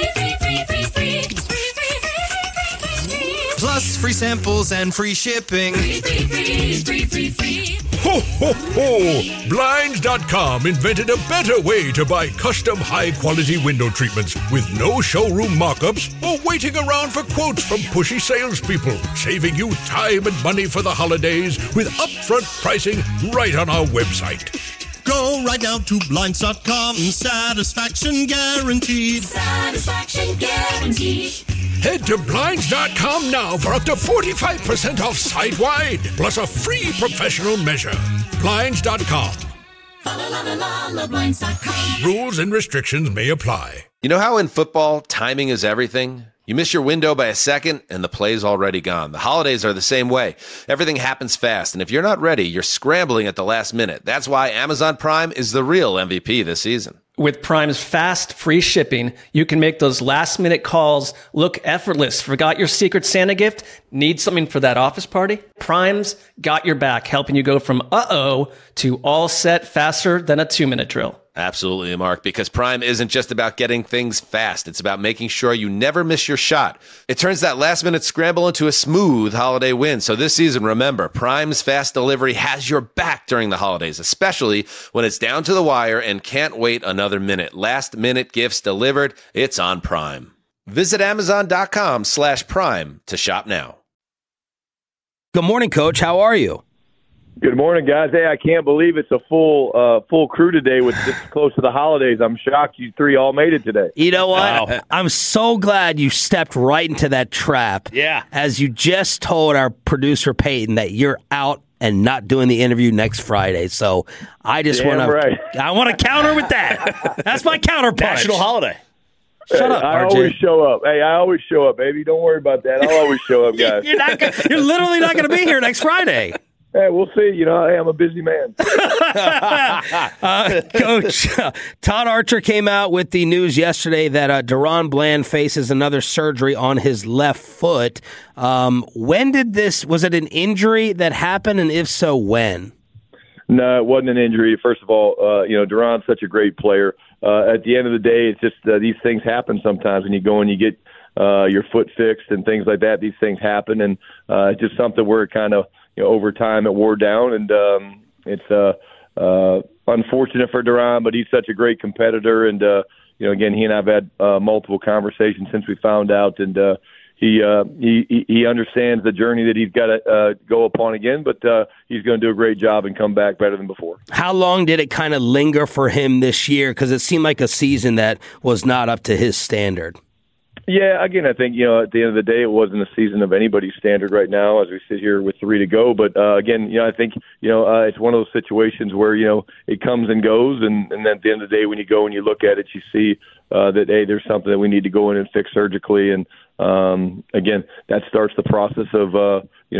[SPEAKER 2] Plus free samples and free shipping.
[SPEAKER 4] Free.
[SPEAKER 3] Ho, ho, ho! Blinds.com invented a better way to buy custom high-quality window treatments with no showroom mock-ups or waiting around for quotes from pushy salespeople, saving you time and money for the holidays with upfront pricing right on our website.
[SPEAKER 2] Go right now to Blinds.com. Satisfaction guaranteed.
[SPEAKER 4] Satisfaction guaranteed.
[SPEAKER 3] Head to Blinds.com now for up to 45% off site-wide, plus a free professional measure. Blinds.com.
[SPEAKER 4] Blinds.com.
[SPEAKER 3] Rules and restrictions may apply.
[SPEAKER 5] You know how in football, timing is everything? You miss your window by a second, and the play's already gone. The holidays are the same way. Everything happens fast, and if you're not ready, you're scrambling at the last minute. That's why Amazon Prime is the real MVP this season.
[SPEAKER 6] With Prime's fast, free shipping, you can make those last-minute calls look effortless. Forgot your Secret Santa gift? Need something for that office party? Prime's got your back, helping you go from uh-oh to all set faster than a 2-minute drill.
[SPEAKER 5] Absolutely, Mark, because Prime isn't just about getting things fast. It's about making sure you never miss your shot. It turns that last-minute scramble into a smooth holiday win. So this season, remember, Prime's fast delivery has your back during the holidays, especially when it's down to the wire and can't wait another minute. Last-minute gifts delivered, it's on Prime. Visit Amazon.com/Prime to shop now.
[SPEAKER 19] Good morning, Coach. How are you?
[SPEAKER 20] Good morning, guys. Hey, I can't believe it's a full crew today with this close to the holidays. I'm shocked you three all made it today.
[SPEAKER 19] You know what? Wow. I'm so glad you stepped right into that trap.
[SPEAKER 20] Yeah.
[SPEAKER 19] As you just told our producer, Peyton, that you're out and not doing the interview next Friday. So I just want to counter with that. That's my counterpunch.
[SPEAKER 20] National
[SPEAKER 19] holiday.
[SPEAKER 20] Shut
[SPEAKER 19] up,
[SPEAKER 20] I
[SPEAKER 19] RJ.
[SPEAKER 20] always show up. Hey, I always show up, baby. Don't worry about that. I'll always show up, guys.
[SPEAKER 19] You're literally not going to be here next Friday.
[SPEAKER 20] Hey, we'll see. You know, hey, I'm a busy man.
[SPEAKER 19] Coach, Todd Archer came out with the news yesterday that DaRon Bland faces another surgery on his left foot. When did this, was it an injury that happened, and if so, when?
[SPEAKER 20] No, it wasn't an injury. First of all, DaRon's such a great player. At the end of the day, it's just these things happen sometimes when you go and you get your foot fixed and things like that. These things happen, and it's just something where it kind of, over time it wore down, and it's unfortunate for DaRon, but he's such a great competitor, and again, he and I've had multiple conversations since we found out, and he understands the journey that he's got to go upon again, but he's going to do a great job and come back better than before.
[SPEAKER 19] How long did it kind of linger for him this year? Because it seemed like a season that was not up to his standard.
[SPEAKER 20] Yeah, again, I think, at the end of the day, it wasn't a season of anybody's standard right now as we sit here with 3 to go. But, again, I think, it's one of those situations where, it comes and goes. And then at the end of the day, when you go and you look at it, you see that, hey, there's something that we need to go in and fix surgically. And, again, that starts the process of, a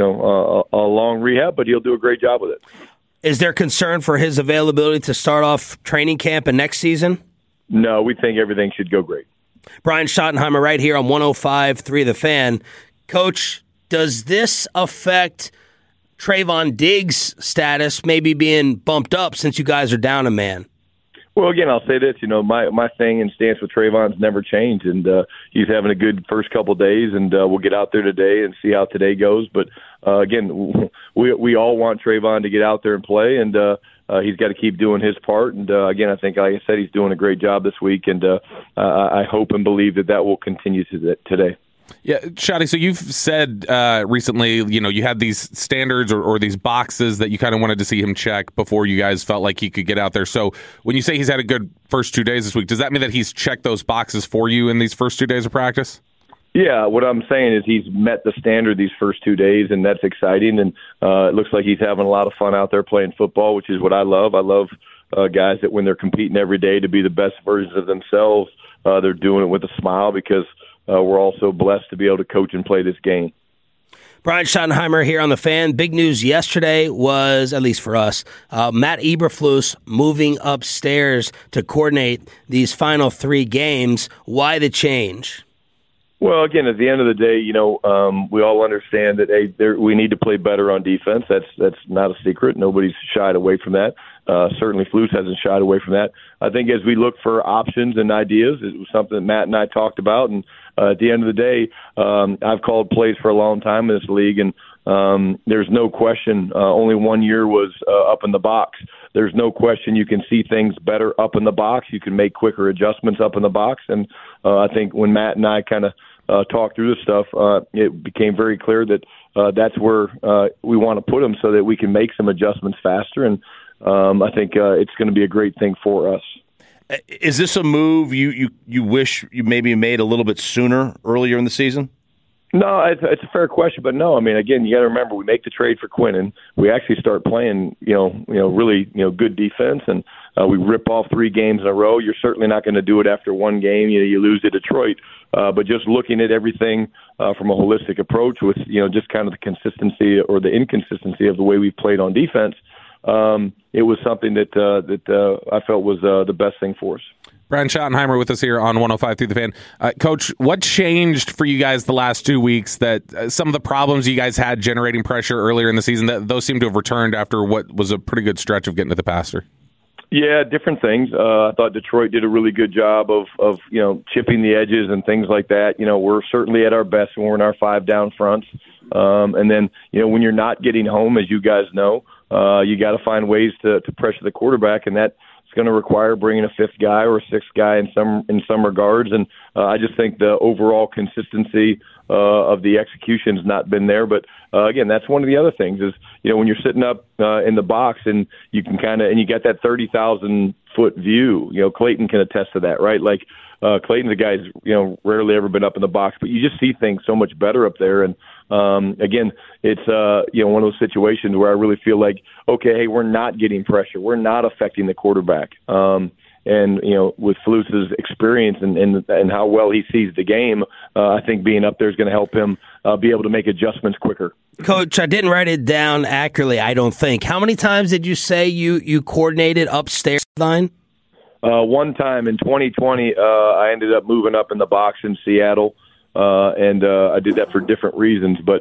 [SPEAKER 20] long rehab, but he'll do a great job with it.
[SPEAKER 19] Is there concern for his availability to start off training camp and next season?
[SPEAKER 20] No, we think everything should go great.
[SPEAKER 19] Brian Schottenheimer right here on 105.3 The Fan. Coach, does this affect Trayvon Diggs' status maybe being bumped up since you guys are down a man?
[SPEAKER 20] Well, again, I'll say this, my thing and stance with Trayvon's never changed, and he's having a good first couple of days, and we'll get out there today and see how today goes. But, again, we all want Trayvon to get out there and play, and he's got to keep doing his part. And, again, I think, like I said, he's doing a great job this week, and I hope and believe that will continue today.
[SPEAKER 21] Yeah, Shotty, so you've said recently, you had these standards or these boxes that you kind of wanted to see him check before you guys felt like he could get out there. So when you say he's had a good first 2 days this week, does that mean that he's checked those boxes for you in these first 2 days of practice?
[SPEAKER 20] Yeah, what I'm saying is he's met the standard these first 2 days, and that's exciting. And it looks like he's having a lot of fun out there playing football, which is what I love. I love guys that when they're competing every day to be the best versions of themselves, they're doing it with a smile because we're all so blessed to be able to coach and play this game.
[SPEAKER 19] Brian Schottenheimer here on The Fan. Big news yesterday was, at least for us, Matt Eberflus moving upstairs to coordinate these final 3 games. Why the change?
[SPEAKER 20] Well, again, at the end of the day, we all understand that we need to play better on defense. That's not a secret. Nobody's shied away from that. Certainly, Flus hasn't shied away from that. I think as we look for options and ideas, it was something that Matt and I talked about. And at the end of the day, I've called plays for a long time in this league, and there's no question. Only 1 year was up in the box. There's no question you can see things better up in the box. You can make quicker adjustments up in the box. And I think when Matt and I kind of talked through this stuff, it became very clear that that's where we want to put them so that we can make some adjustments faster. And I think it's going to be a great thing for us.
[SPEAKER 8] Is this a move you wish you maybe made a little bit sooner, earlier in the season?
[SPEAKER 20] No, it's a fair question, but no. I mean, again, you got to remember we make the trade for Quinnen. We actually start playing, really, good defense, and we rip off 3 games in a row. You're certainly not going to do it after 1 game. You lose to Detroit, but just looking at everything from a holistic approach with just kind of the consistency or the inconsistency of the way we've played on defense, it was something that I felt was the best thing for us.
[SPEAKER 21] Brian Schottenheimer with us here on 105 through the Fan. Coach, what changed for you guys the last 2 weeks that some of the problems you guys had generating pressure earlier in the season, that those seem to have returned after what was a pretty good stretch of getting to the passer?
[SPEAKER 20] Yeah, different things. I thought Detroit did a really good job of chipping the edges and things like that. We're certainly at our best when we're in our 5 down fronts. And then, when you're not getting home, as you guys know, you got to find ways to pressure the quarterback, and that's going to require bringing a 5th guy or a 6th guy in some regards. And I just think the overall consistency of the execution's not been there. But again, that's one of the other things is when you're sitting up in the box and you can and you get that 30,000 foot view. Clayton can attest to that, right? Like Clayton's a guy who's rarely ever been up in the box, but you just see things so much better up there. And again, it's one of those situations where I really feel like, okay, hey, we're not getting pressure, we're not affecting the quarterback. And with Flus's experience and how well he sees the game, I think being up there is going to help him be able to make adjustments quicker.
[SPEAKER 19] Coach, I didn't write it down accurately, I don't think. How many times did you say you coordinated upstairs line?
[SPEAKER 20] One time in 2020, I ended up moving up in the box in Seattle, and I did that for different reasons. But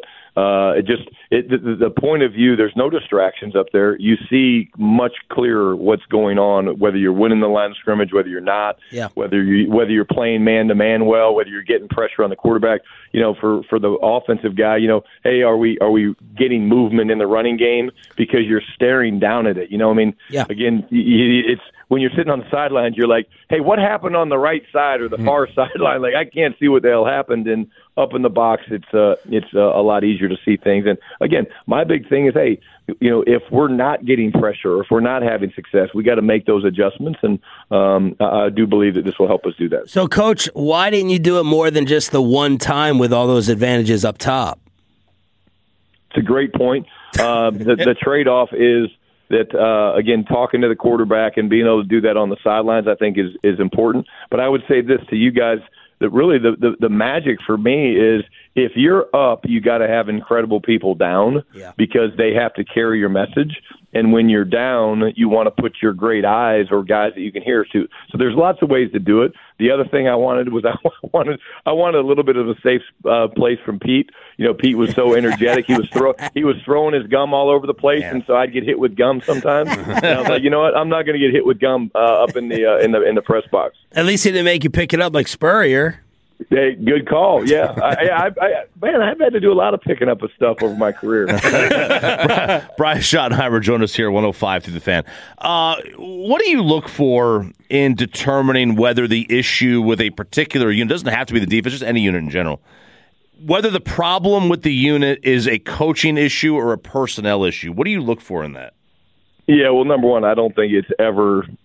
[SPEAKER 20] the point of view, there's no distractions up there. You see much clearer what's going on, whether you're winning the line of scrimmage, whether you're not, whether you're playing man-to-man well, whether you're getting pressure on the quarterback. For the offensive guy, hey, are we getting movement in the running game because you're staring down at it? Again, it's when you're sitting on the sidelines, you're like, hey, what happened on the right side or the far sideline? Like, I can't see what the hell happened. And up in the box, it's a lot easier to see things. And again, my big thing is, hey, if we're not getting pressure or if we're not having success, we got to make those adjustments. And I do believe that this will help us do that.
[SPEAKER 19] So, Coach, why didn't you do it more than just the one time with all those advantages up top?
[SPEAKER 20] It's a great point. The trade-off is that, again, talking to the quarterback and being able to do that on the sidelines, I think is important. But I would say this to you guys, that really the magic for me is if you're up, you got to have incredible people down because they have to carry your message. And when you're down, you want to put your great eyes or guys that you can hear to. So there's lots of ways to do it. The other thing I wanted was I wanted a little bit of a safe place from Pete. Pete was so energetic. He was throwing his gum all over the place, and so I'd get hit with gum sometimes. And I was like, you know what? I'm not going to get hit with gum up in the press box.
[SPEAKER 19] At least he didn't make you pick it up like Spurrier.
[SPEAKER 20] Hey, good call. Yeah, I've had to do a lot of picking up of stuff over my career.
[SPEAKER 8] Brian Schottenheimer joined us here at 105 through the Fan. What do you look for in determining whether the issue with a particular unit, doesn't have to be the defense, just any unit in general, whether the problem with the unit is a coaching issue or a personnel issue? What do you look for in that?
[SPEAKER 20] Yeah, well, number one, I don't think it's ever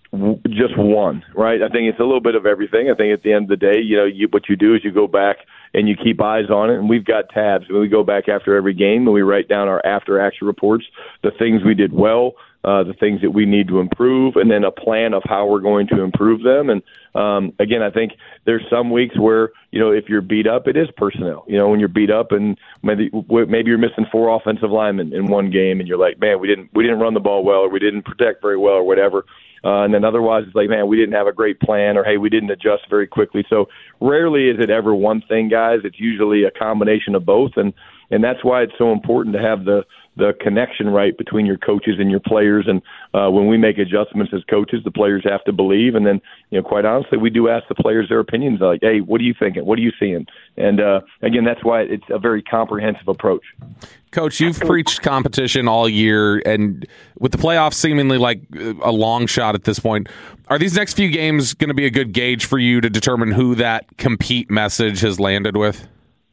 [SPEAKER 20] just one, right? I think it's a little bit of everything. I think at the end of the day, what you do is you go back and you keep eyes on it, and we've got tabs. We go back after every game and we write down our after-action reports, the things we did well, the things that we need to improve, and then a plan of how we're going to improve them. And again, I think there's some weeks where, if you're beat up, it is personnel. When you're beat up and maybe you're missing 4 offensive linemen in one game and you're like, man, we didn't run the ball well, or we didn't protect very well, or whatever. And then otherwise it's like, man, we didn't have a great plan, or hey, we didn't adjust very quickly. So rarely is it ever one thing, guys. It's usually a combination of both. And that's why it's so important to have the connection right between your coaches and your players. And when we make adjustments as coaches, the players have to believe. And then, quite honestly, we do ask the players their opinions, like, hey, what are you thinking? What are you seeing? And again, that's why it's a very comprehensive approach.
[SPEAKER 21] Coach, you've preached competition all year, and with the playoffs seemingly like a long shot at this point, are these next few games going to be a good gauge for you to determine who that compete message has landed with?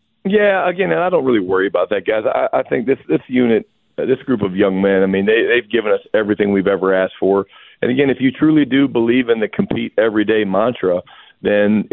[SPEAKER 20] Yeah, again, and I don't really worry about that, guys. I think this unit, this group of young men, I mean, they've given us everything we've ever asked for. And again, if you truly do believe in the compete every day mantra, then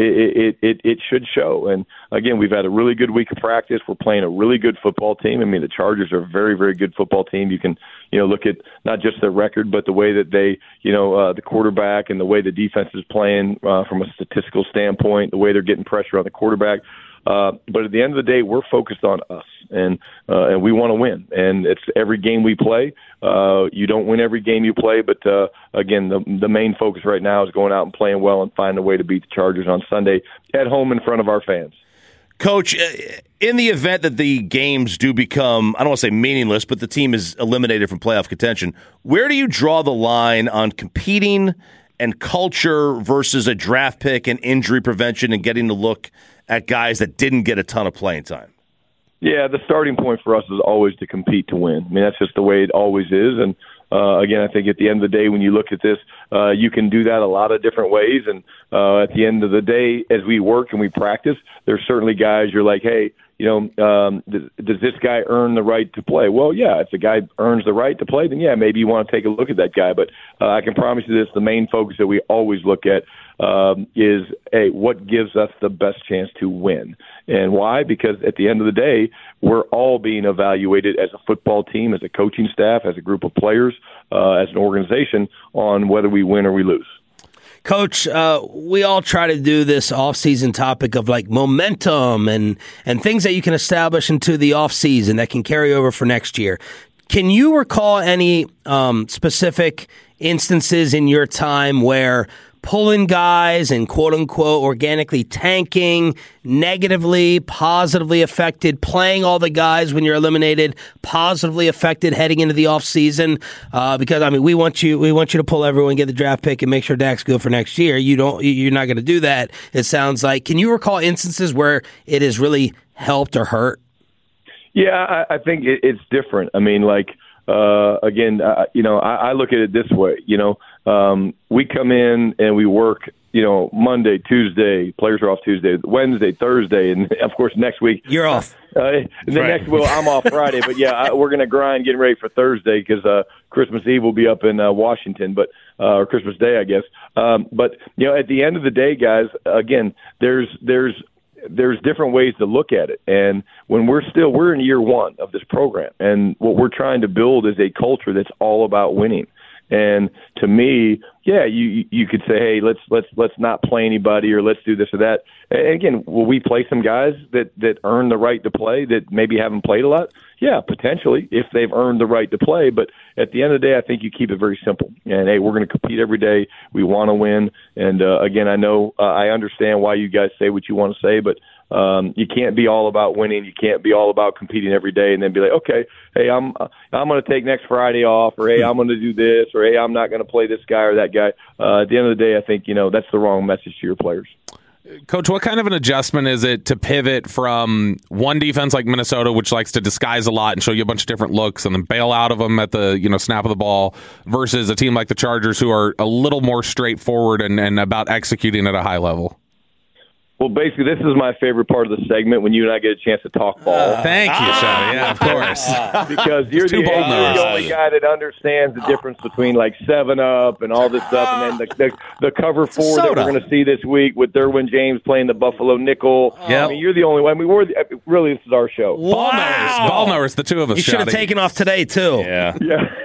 [SPEAKER 20] it should show. And again, we've had a really good week of practice. We're playing a really good football team. I mean, the Chargers are a very, very good football team. You can, look at not just their record, but the way that they, the quarterback and the way the defense is playing from a statistical standpoint, the way they're getting pressure on the quarterback. But at the end of the day, we're focused on us, and we want to win. And it's every game we play. You don't win every game you play, but again, the main focus right now is going out and playing well and finding a way to beat the Chargers on Sunday at home in front of our fans.
[SPEAKER 8] Coach, in the event that the games do become, I don't want to say meaningless, but the team is eliminated from playoff contention, where do you draw the line on competing and culture versus a draft pick and injury prevention and getting to look at guys that didn't get a ton of playing time?
[SPEAKER 20] Yeah, the starting point for us is always to compete to win. I mean, that's just the way it always is. And again, I think at the end of the day, when you look at this, you can do that a lot of different ways. And at the end of the day, as we work and we practice, there's certainly guys you're like, hey, does this guy earn the right to play? Well, yeah, if the guy earns the right to play, then yeah, maybe you want to take a look at that guy. But I can promise you this, the main focus that we always look at is, hey, what gives us the best chance to win? And why? Because at the end of the day, we're all being evaluated as a football team, as a coaching staff, as a group of players, as an organization on whether we win or we lose.
[SPEAKER 19] Coach, we all try to do this off-season topic of like momentum and things that you can establish into the off-season that can carry over for next year. Can you recall any specific instances in your time where pulling guys and quote-unquote organically tanking negatively, positively affected, playing all the guys when you're eliminated, positively affected heading into the offseason? Because, I mean, we want you to pull everyone, get the draft pick, and make sure Dak's good for next year. You're not going to do that, it sounds like. Can you recall instances where it has really helped or hurt?
[SPEAKER 20] Yeah, I think it's different. I mean, like, again, I look at it this way, we come in and we work, Monday, Tuesday, players are off Tuesday, Wednesday, Thursday, and of course next week
[SPEAKER 19] you're off.
[SPEAKER 20] I'm off Friday, but yeah, we're going to grind getting ready for Thursday because Christmas Eve will be up in Washington, but or Christmas Day, I guess. But at the end of the day, guys, again, there's different ways to look at it. And when we're in year one of this program, and what we're trying to build is a culture that's all about winning. And to me, yeah, you could say, hey, let's not play anybody, or let's do this or that. And again, will we play some guys that earn the right to play that maybe haven't played a lot? Yeah, potentially, if they've earned the right to play. But at the end of the day, I think you keep it very simple. And, hey, we're going to compete every day. We want to win. And, again, I know I understand why you guys say what you want to say, but you can't be all about winning. You can't be all about competing every day and then be like, okay, hey, I'm going to take next Friday off, or hey, I'm going to do this, or hey, I'm not going to play this guy or that guy. At the end of the day, I think, that's the wrong message to your players.
[SPEAKER 21] Coach, what kind of an adjustment is it to pivot from one defense like Minnesota, which likes to disguise a lot and show you a bunch of different looks and then bail out of them at the snap of the ball, versus a team like the Chargers who are a little more straightforward and about executing at a high level?
[SPEAKER 20] Well, basically, this is my favorite part of the segment when you and I get a chance to talk ball.
[SPEAKER 21] Thank you, Shotty. Yeah, of course.
[SPEAKER 20] Because you're the only guy that understands the difference between like 7-Up and all this stuff, and then the cover 4 that we're going to see this week with Derwin James playing the Buffalo nickel.
[SPEAKER 21] Yep.
[SPEAKER 20] I mean, you're the only one. I mean, really, this is our show.
[SPEAKER 21] Ball knowers, the two of us.
[SPEAKER 19] You should have taken off today too.
[SPEAKER 21] Yeah.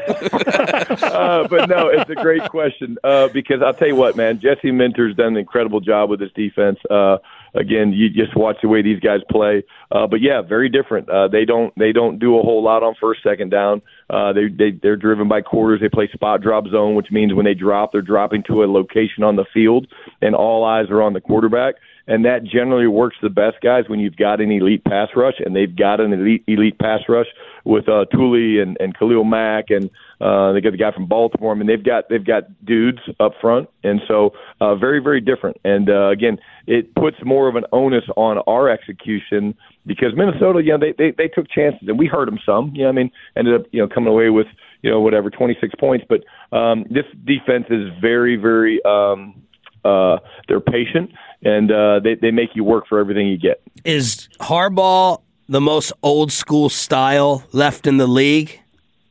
[SPEAKER 20] But no, it's a great question because I'll tell you what, man. Jesse Minter's done an incredible job with this defense. Again, you just watch the way these guys play. But yeah, very different. They don't do a whole lot on first, second down. They're driven by quarters. They play spot drop zone, which means when they drop, they're dropping to a location on the field, and all eyes are on the quarterback. And that generally works the best, guys, when you've got an elite pass rush, and they've got an elite pass rush with Thule and Khalil Mack, and they got the guy from Baltimore. I mean, they've got dudes up front, and so very, very different. And again, it puts more of an onus on our execution because Minnesota, they took chances, and we hurt them some. I mean, ended up coming away with 26 points, but this defense is very, very. They're patient, and they make you work for everything you get.
[SPEAKER 19] Is Harbaugh the most old school style left in the league?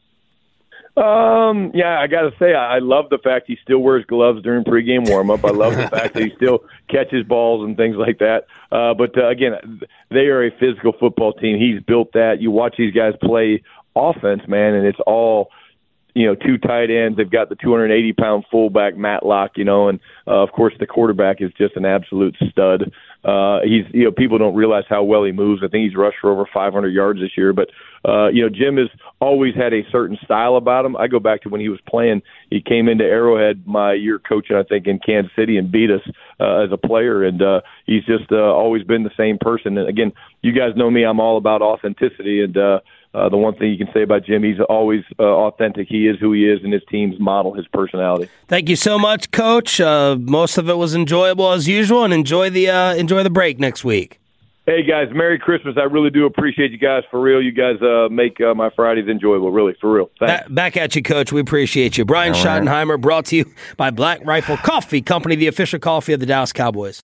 [SPEAKER 20] Yeah, I got to say, I love the fact he still wears gloves during pregame warm-up. I love the fact that he still catches balls and things like that. But again, they are a physical football team. He's built that. You watch these guys play offense, man, and it's all two tight ends. They've got the 280-pound fullback, Matlock, and of course the quarterback is just an absolute stud. He's people don't realize how well he moves. I think he's rushed for over 500 yards this year. But Jim has always had a certain style about him. I go back to when he was playing. He came into Arrowhead my year coaching, I think, in Kansas City and beat us as a player. And he's just always been the same person. And again, you guys know me. I'm all about authenticity. And the one thing you can say about Jim, he's always authentic. He is who he is, and his teams model his personality.
[SPEAKER 19] Thank you so much, Coach. Most of it was enjoyable as usual, and enjoy the break next week.
[SPEAKER 20] Hey, guys, Merry Christmas. I really do appreciate you guys, for real. You guys make my Fridays enjoyable, really, for real. Thanks.
[SPEAKER 19] Back at you, Coach. We appreciate you. Brian Schottenheimer, brought to you by Black Rifle Coffee Company, the official coffee of the Dallas Cowboys.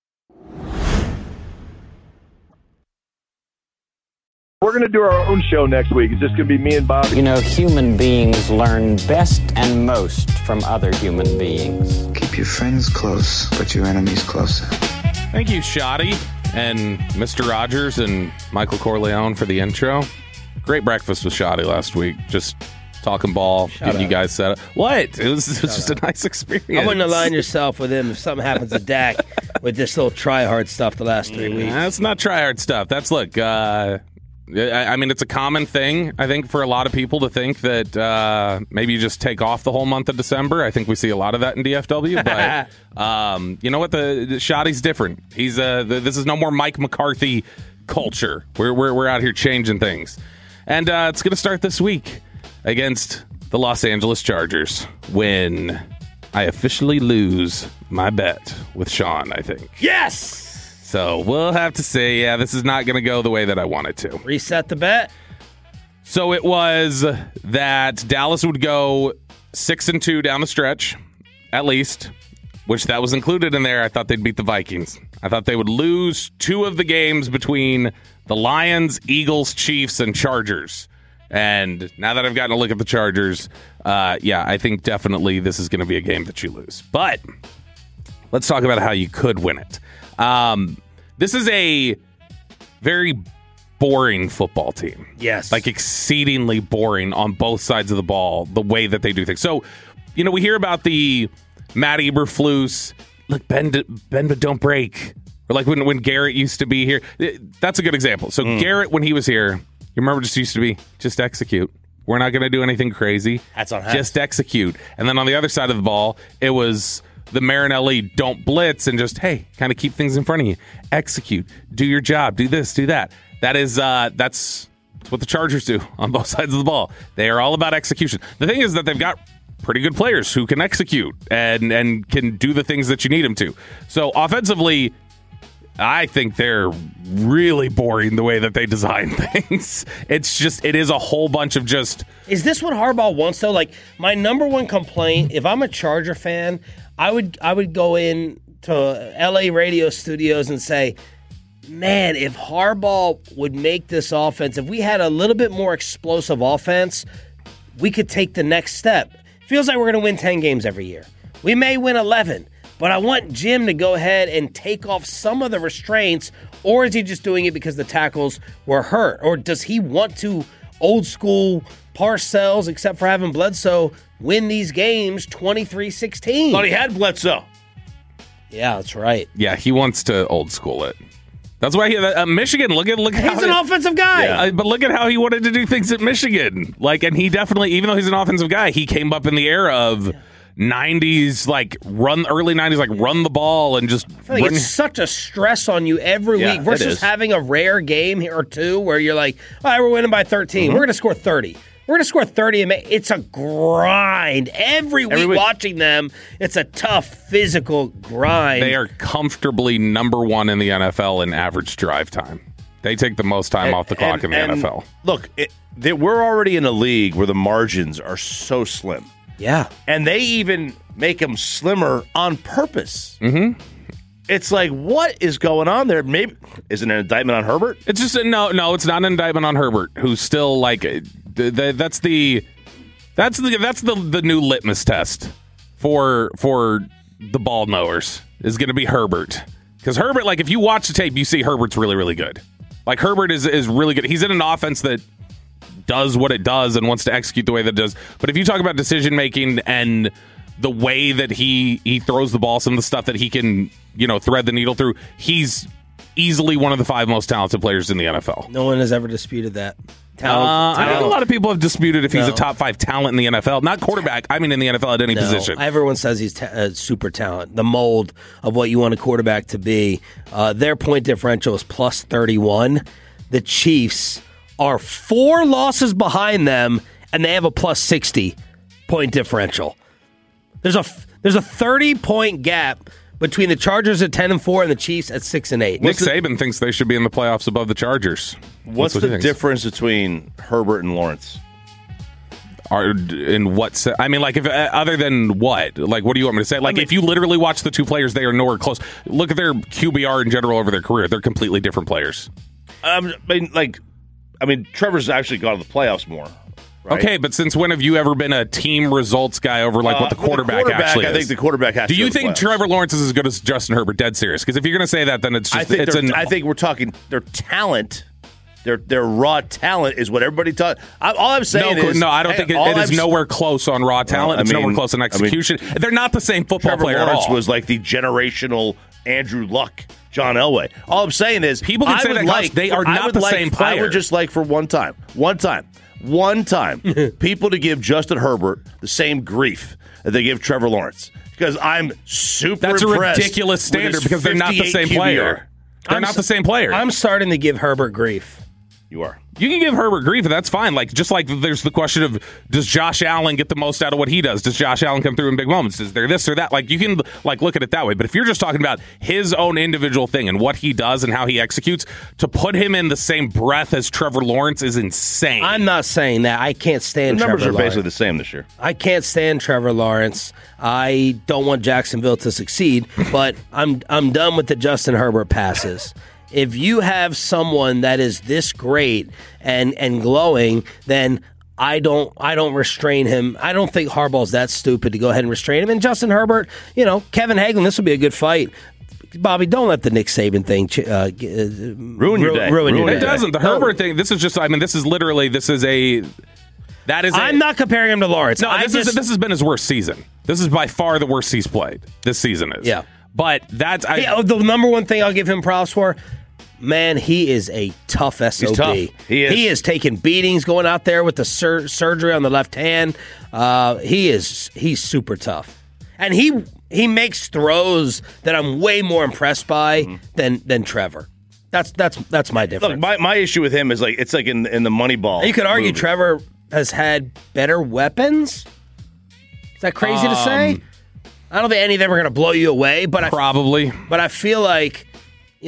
[SPEAKER 20] We're going to do our own show next week. It's just going to be me and Bob.
[SPEAKER 7] Human beings learn best and most from other human beings.
[SPEAKER 22] Keep your friends close, but your enemies closer.
[SPEAKER 21] Thank you, Shotty, and Mr. Rogers and Michael Corleone for the intro. Great breakfast with Shotty last week. Just talking ball, getting you guys set up. What? It was just a nice experience.
[SPEAKER 19] I wouldn't align yourself with him if something happens to Dak with this little try-hard stuff the last 3 weeks.
[SPEAKER 21] That's not try-hard stuff. That's, I mean, it's a common thing, I think, for a lot of people to think that maybe you just take off the whole month of December. I think we see a lot of that in DFW. But you know what? The Shotty's different. He's this is no more Mike McCarthy culture. We're out here changing things. And it's going to start this week against the Los Angeles Chargers when I officially lose my bet with Sean, I think.
[SPEAKER 19] Yes!
[SPEAKER 21] So we'll have to say, this is not going to go the way that I want it to.
[SPEAKER 19] Reset the bet.
[SPEAKER 21] So it was that Dallas would go 6-2 down the stretch, at least, which that was included in there. I thought they'd beat the Vikings. I thought they would lose 2 of the games between the Lions, Eagles, Chiefs, and Chargers. And now that I've gotten a look at the Chargers, I think definitely this is going to be a game that you lose. But let's talk about how you could win it. This is a very boring football team.
[SPEAKER 19] Yes.
[SPEAKER 21] Like exceedingly boring on both sides of the ball, the way that they do things. So, we hear about the Matt Eberflus, look, bend but don't break. Or like when Garrett used to be here. That's a good example. So Garrett, when he was here, you remember just used to be, just execute. We're not going to do anything crazy.
[SPEAKER 19] That's on
[SPEAKER 21] just execute. And then on the other side of the ball, it was the Marinelli don't blitz and just, hey, kind of keep things in front of you. Execute. Do your job. Do this. Do that. That is, that's what the Chargers do on both sides of the ball. They are all about execution. The thing is that they've got pretty good players who can execute and can do the things that you need them to. So offensively, I think they're really boring the way that they design things. It is a whole bunch of just...
[SPEAKER 19] Is this what Harbaugh wants, though? Like, my number one complaint, if I'm a Charger fan, I would go in to LA radio studios and say, man, if Harbaugh would make this offense, if we had a little bit more explosive offense, we could take the next step. Feels like we're going to win 10 games every year. We may win 11, but I want Jim to go ahead and take off some of the restraints, or is he just doing it because the tackles were hurt? Or does he want to old school Parcells, except for having Bledsoe, win these games 23-16?
[SPEAKER 8] Thought he had Bledsoe.
[SPEAKER 19] Yeah, that's right.
[SPEAKER 21] Yeah, he wants to old school it. That's why Michigan. Look at
[SPEAKER 19] he's an offensive guy.
[SPEAKER 21] Yeah. But look at how he wanted to do things at Michigan. And he definitely, even though he's an offensive guy, he came up in the era of 90s, early 90s, run the ball and just.
[SPEAKER 19] I feel like it's such a stress on you every week versus having a rare game or two where you're like, all right, we're winning by 13. We're going to score 30. We're going to score 30. And it's a grind. Every week watching them, it's a tough physical grind.
[SPEAKER 21] They are comfortably number one in the NFL in average drive time. They take the most time off the clock in the NFL.
[SPEAKER 8] Look, we're already in a league where the margins are so slim.
[SPEAKER 19] Yeah.
[SPEAKER 8] And they even make them slimmer on purpose. Mm-hmm. It's like, what is going on there? Maybe is it an indictment on Herbert?
[SPEAKER 21] It's just no. It's not an indictment on Herbert, who's still that's the new litmus test for the ball knowers is going to be Herbert, because Herbert, if you watch the tape, you see Herbert's really, really good. Herbert is really good. He's in an offense that does what it does and wants to execute the way that it does. But if you talk about decision making and the way that he throws the ball, some of the stuff that he can thread the needle through, he's easily one of the 5 most talented players in the NFL.
[SPEAKER 19] No one has ever disputed that.
[SPEAKER 21] I think a lot of people have disputed if he's a top 5 talent in the NFL. Not quarterback. I mean, in the NFL at any position.
[SPEAKER 19] Everyone says he's super talent. The mold of what you want a quarterback to be. Their point differential is plus 31. The Chiefs are 4 losses behind them, and they have a plus 60 point differential. There's a 30-point gap between the Chargers at 10-4 and the Chiefs at 6-8.
[SPEAKER 21] Nick Saban thinks they should be in the playoffs above the Chargers.
[SPEAKER 8] What's the difference between Herbert and Lawrence?
[SPEAKER 21] In what? I mean, if other than what? What do you want me to say? If you literally watch the two players, they are nowhere close. Look at their QBR in general over their career; they're completely different players.
[SPEAKER 8] Trevor's actually gone to the playoffs more. Right?
[SPEAKER 21] Okay, but since when have you ever been a team results guy over what the quarterback actually is?
[SPEAKER 8] I think the quarterback has to.
[SPEAKER 21] Do you think Trevor Lawrence is as good as Justin Herbert? Dead serious? Because if you're going to say that, then it's just.
[SPEAKER 8] I think we're talking their talent. Their raw talent is what everybody taught. All I'm saying is
[SPEAKER 21] I don't think it is nowhere close on raw talent. It's nowhere close on execution. They're not the same football player
[SPEAKER 8] Lawrence
[SPEAKER 21] at all.
[SPEAKER 8] Was like the generational Andrew Luck, John Elway. All I'm saying is
[SPEAKER 21] people can say that they are not the same player.
[SPEAKER 8] I would just like for one time, people to give Justin Herbert the same grief that they give Trevor Lawrence, because I'm super
[SPEAKER 21] That's
[SPEAKER 8] impressed.
[SPEAKER 21] A ridiculous standard because they're not the same player. They're not the same player.
[SPEAKER 19] I'm starting to give Herbert grief.
[SPEAKER 8] You are.
[SPEAKER 21] You can give Herbert grief, and that's fine. Just like there's the question of, does Josh Allen get the most out of what he does? Does Josh Allen come through in big moments? Is there this or that? You can look at it that way. But if you're just talking about his own individual thing and what he does and how he executes, to put him in the same breath as Trevor Lawrence is insane.
[SPEAKER 19] I'm not saying that. I can't stand Trevor Lawrence.
[SPEAKER 8] The numbers are basically the same this year.
[SPEAKER 19] I can't stand Trevor Lawrence. I don't want Jacksonville to succeed, but I'm done with the Justin Herbert passes. If you have someone that is this great and glowing, then I don't restrain him. I don't think Harbaugh's that stupid to go ahead and restrain him. And Justin Herbert, Kevin Hagelin, this will be a good fight. Bobby, don't let the Nick Saban thing
[SPEAKER 8] ruin your day.
[SPEAKER 19] Ruin your day.
[SPEAKER 21] It doesn't. The Herbert thing. This is just. I'm
[SPEAKER 19] not comparing him to Lawrence.
[SPEAKER 21] No, this has been his worst season. This is by far the worst he's played. This season is.
[SPEAKER 19] Yeah.
[SPEAKER 21] But that's
[SPEAKER 19] the number one thing I'll give him props for. Man, he is a tough SOB.
[SPEAKER 8] He's tough.
[SPEAKER 19] He is taking beatings going out there with the surgery on the left hand. He's super tough, and he makes throws that I'm way more impressed by than Trevor. That's my difference.
[SPEAKER 8] Look, my issue with him is it's like in the Moneyball.
[SPEAKER 19] You could argue
[SPEAKER 8] movie.
[SPEAKER 19] Trevor has had better weapons. Is that crazy to say? I don't think any of them are going to blow you away, but
[SPEAKER 21] probably.
[SPEAKER 19] But I feel like.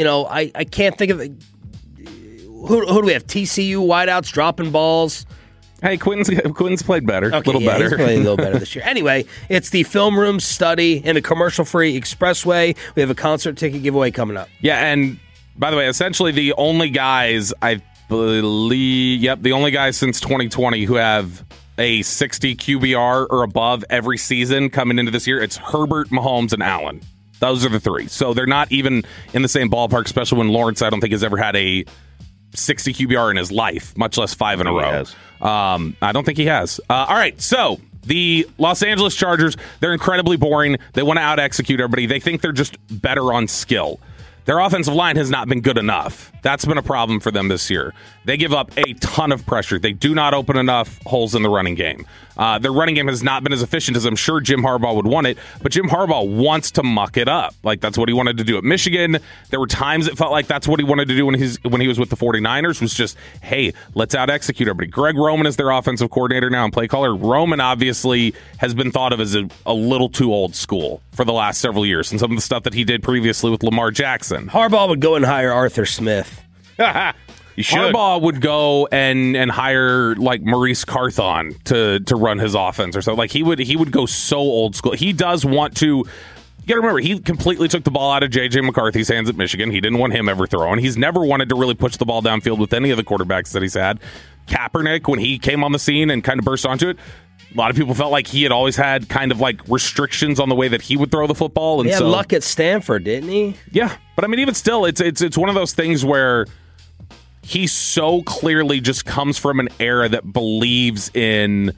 [SPEAKER 19] I can't think of who do we have? TCU wideouts dropping balls.
[SPEAKER 21] Hey, Quentin's played better.
[SPEAKER 19] Okay,
[SPEAKER 21] a little better.
[SPEAKER 19] He's played a little better this year. Anyway, it's the Film Room Study in a commercial-free expressway. We have a concert ticket giveaway coming up.
[SPEAKER 21] Yeah, and by the way, essentially the only guys, I believe, the only guys since 2020 who have a 60 QBR or above every season coming into this year, it's Herbert, Mahomes, and Allen. Those are the three. So they're not even in the same ballpark, especially when Lawrence, I don't think, has ever had a 60 QBR in his life, much less 5 in a row. I don't think he has. All right, so the Los Angeles Chargers, they're incredibly boring. They want to out-execute everybody. They think they're just better on skill. Their offensive line has not been good enough. That's been a problem for them this year. They give up a ton of pressure. They do not open enough holes in the running game. Their running game has not been as efficient as I'm sure Jim Harbaugh would want it, but Jim Harbaugh wants to muck it up. Like, that's what he wanted to do at Michigan. There were times it felt like that's what he wanted to do when he was with the 49ers, was just, hey, let's out-execute everybody. Greg Roman is their offensive coordinator now and play caller. Roman obviously has been thought of as a little too old school for the last several years, and some of the stuff that he did previously with Lamar Jackson.
[SPEAKER 19] Harbaugh would go and hire Arthur Smith.
[SPEAKER 21] You should. Harbaugh would go and hire like Maurice Carthon to run his offense or so. Like he would go so old school. He does want to. You got to remember, he completely took the ball out of J.J. McCarthy's hands at Michigan. He didn't want him ever throwing. He's never wanted to really push the ball downfield with any of the quarterbacks that he's had. Kaepernick, when he came on the scene and kind of burst onto it, a lot of people felt like he had always had kind of like restrictions on the way that he would throw the football. And
[SPEAKER 19] he had luck at Stanford, didn't he?
[SPEAKER 21] Yeah, but I mean, even still, it's one of those things where he so clearly just comes from an era that believes in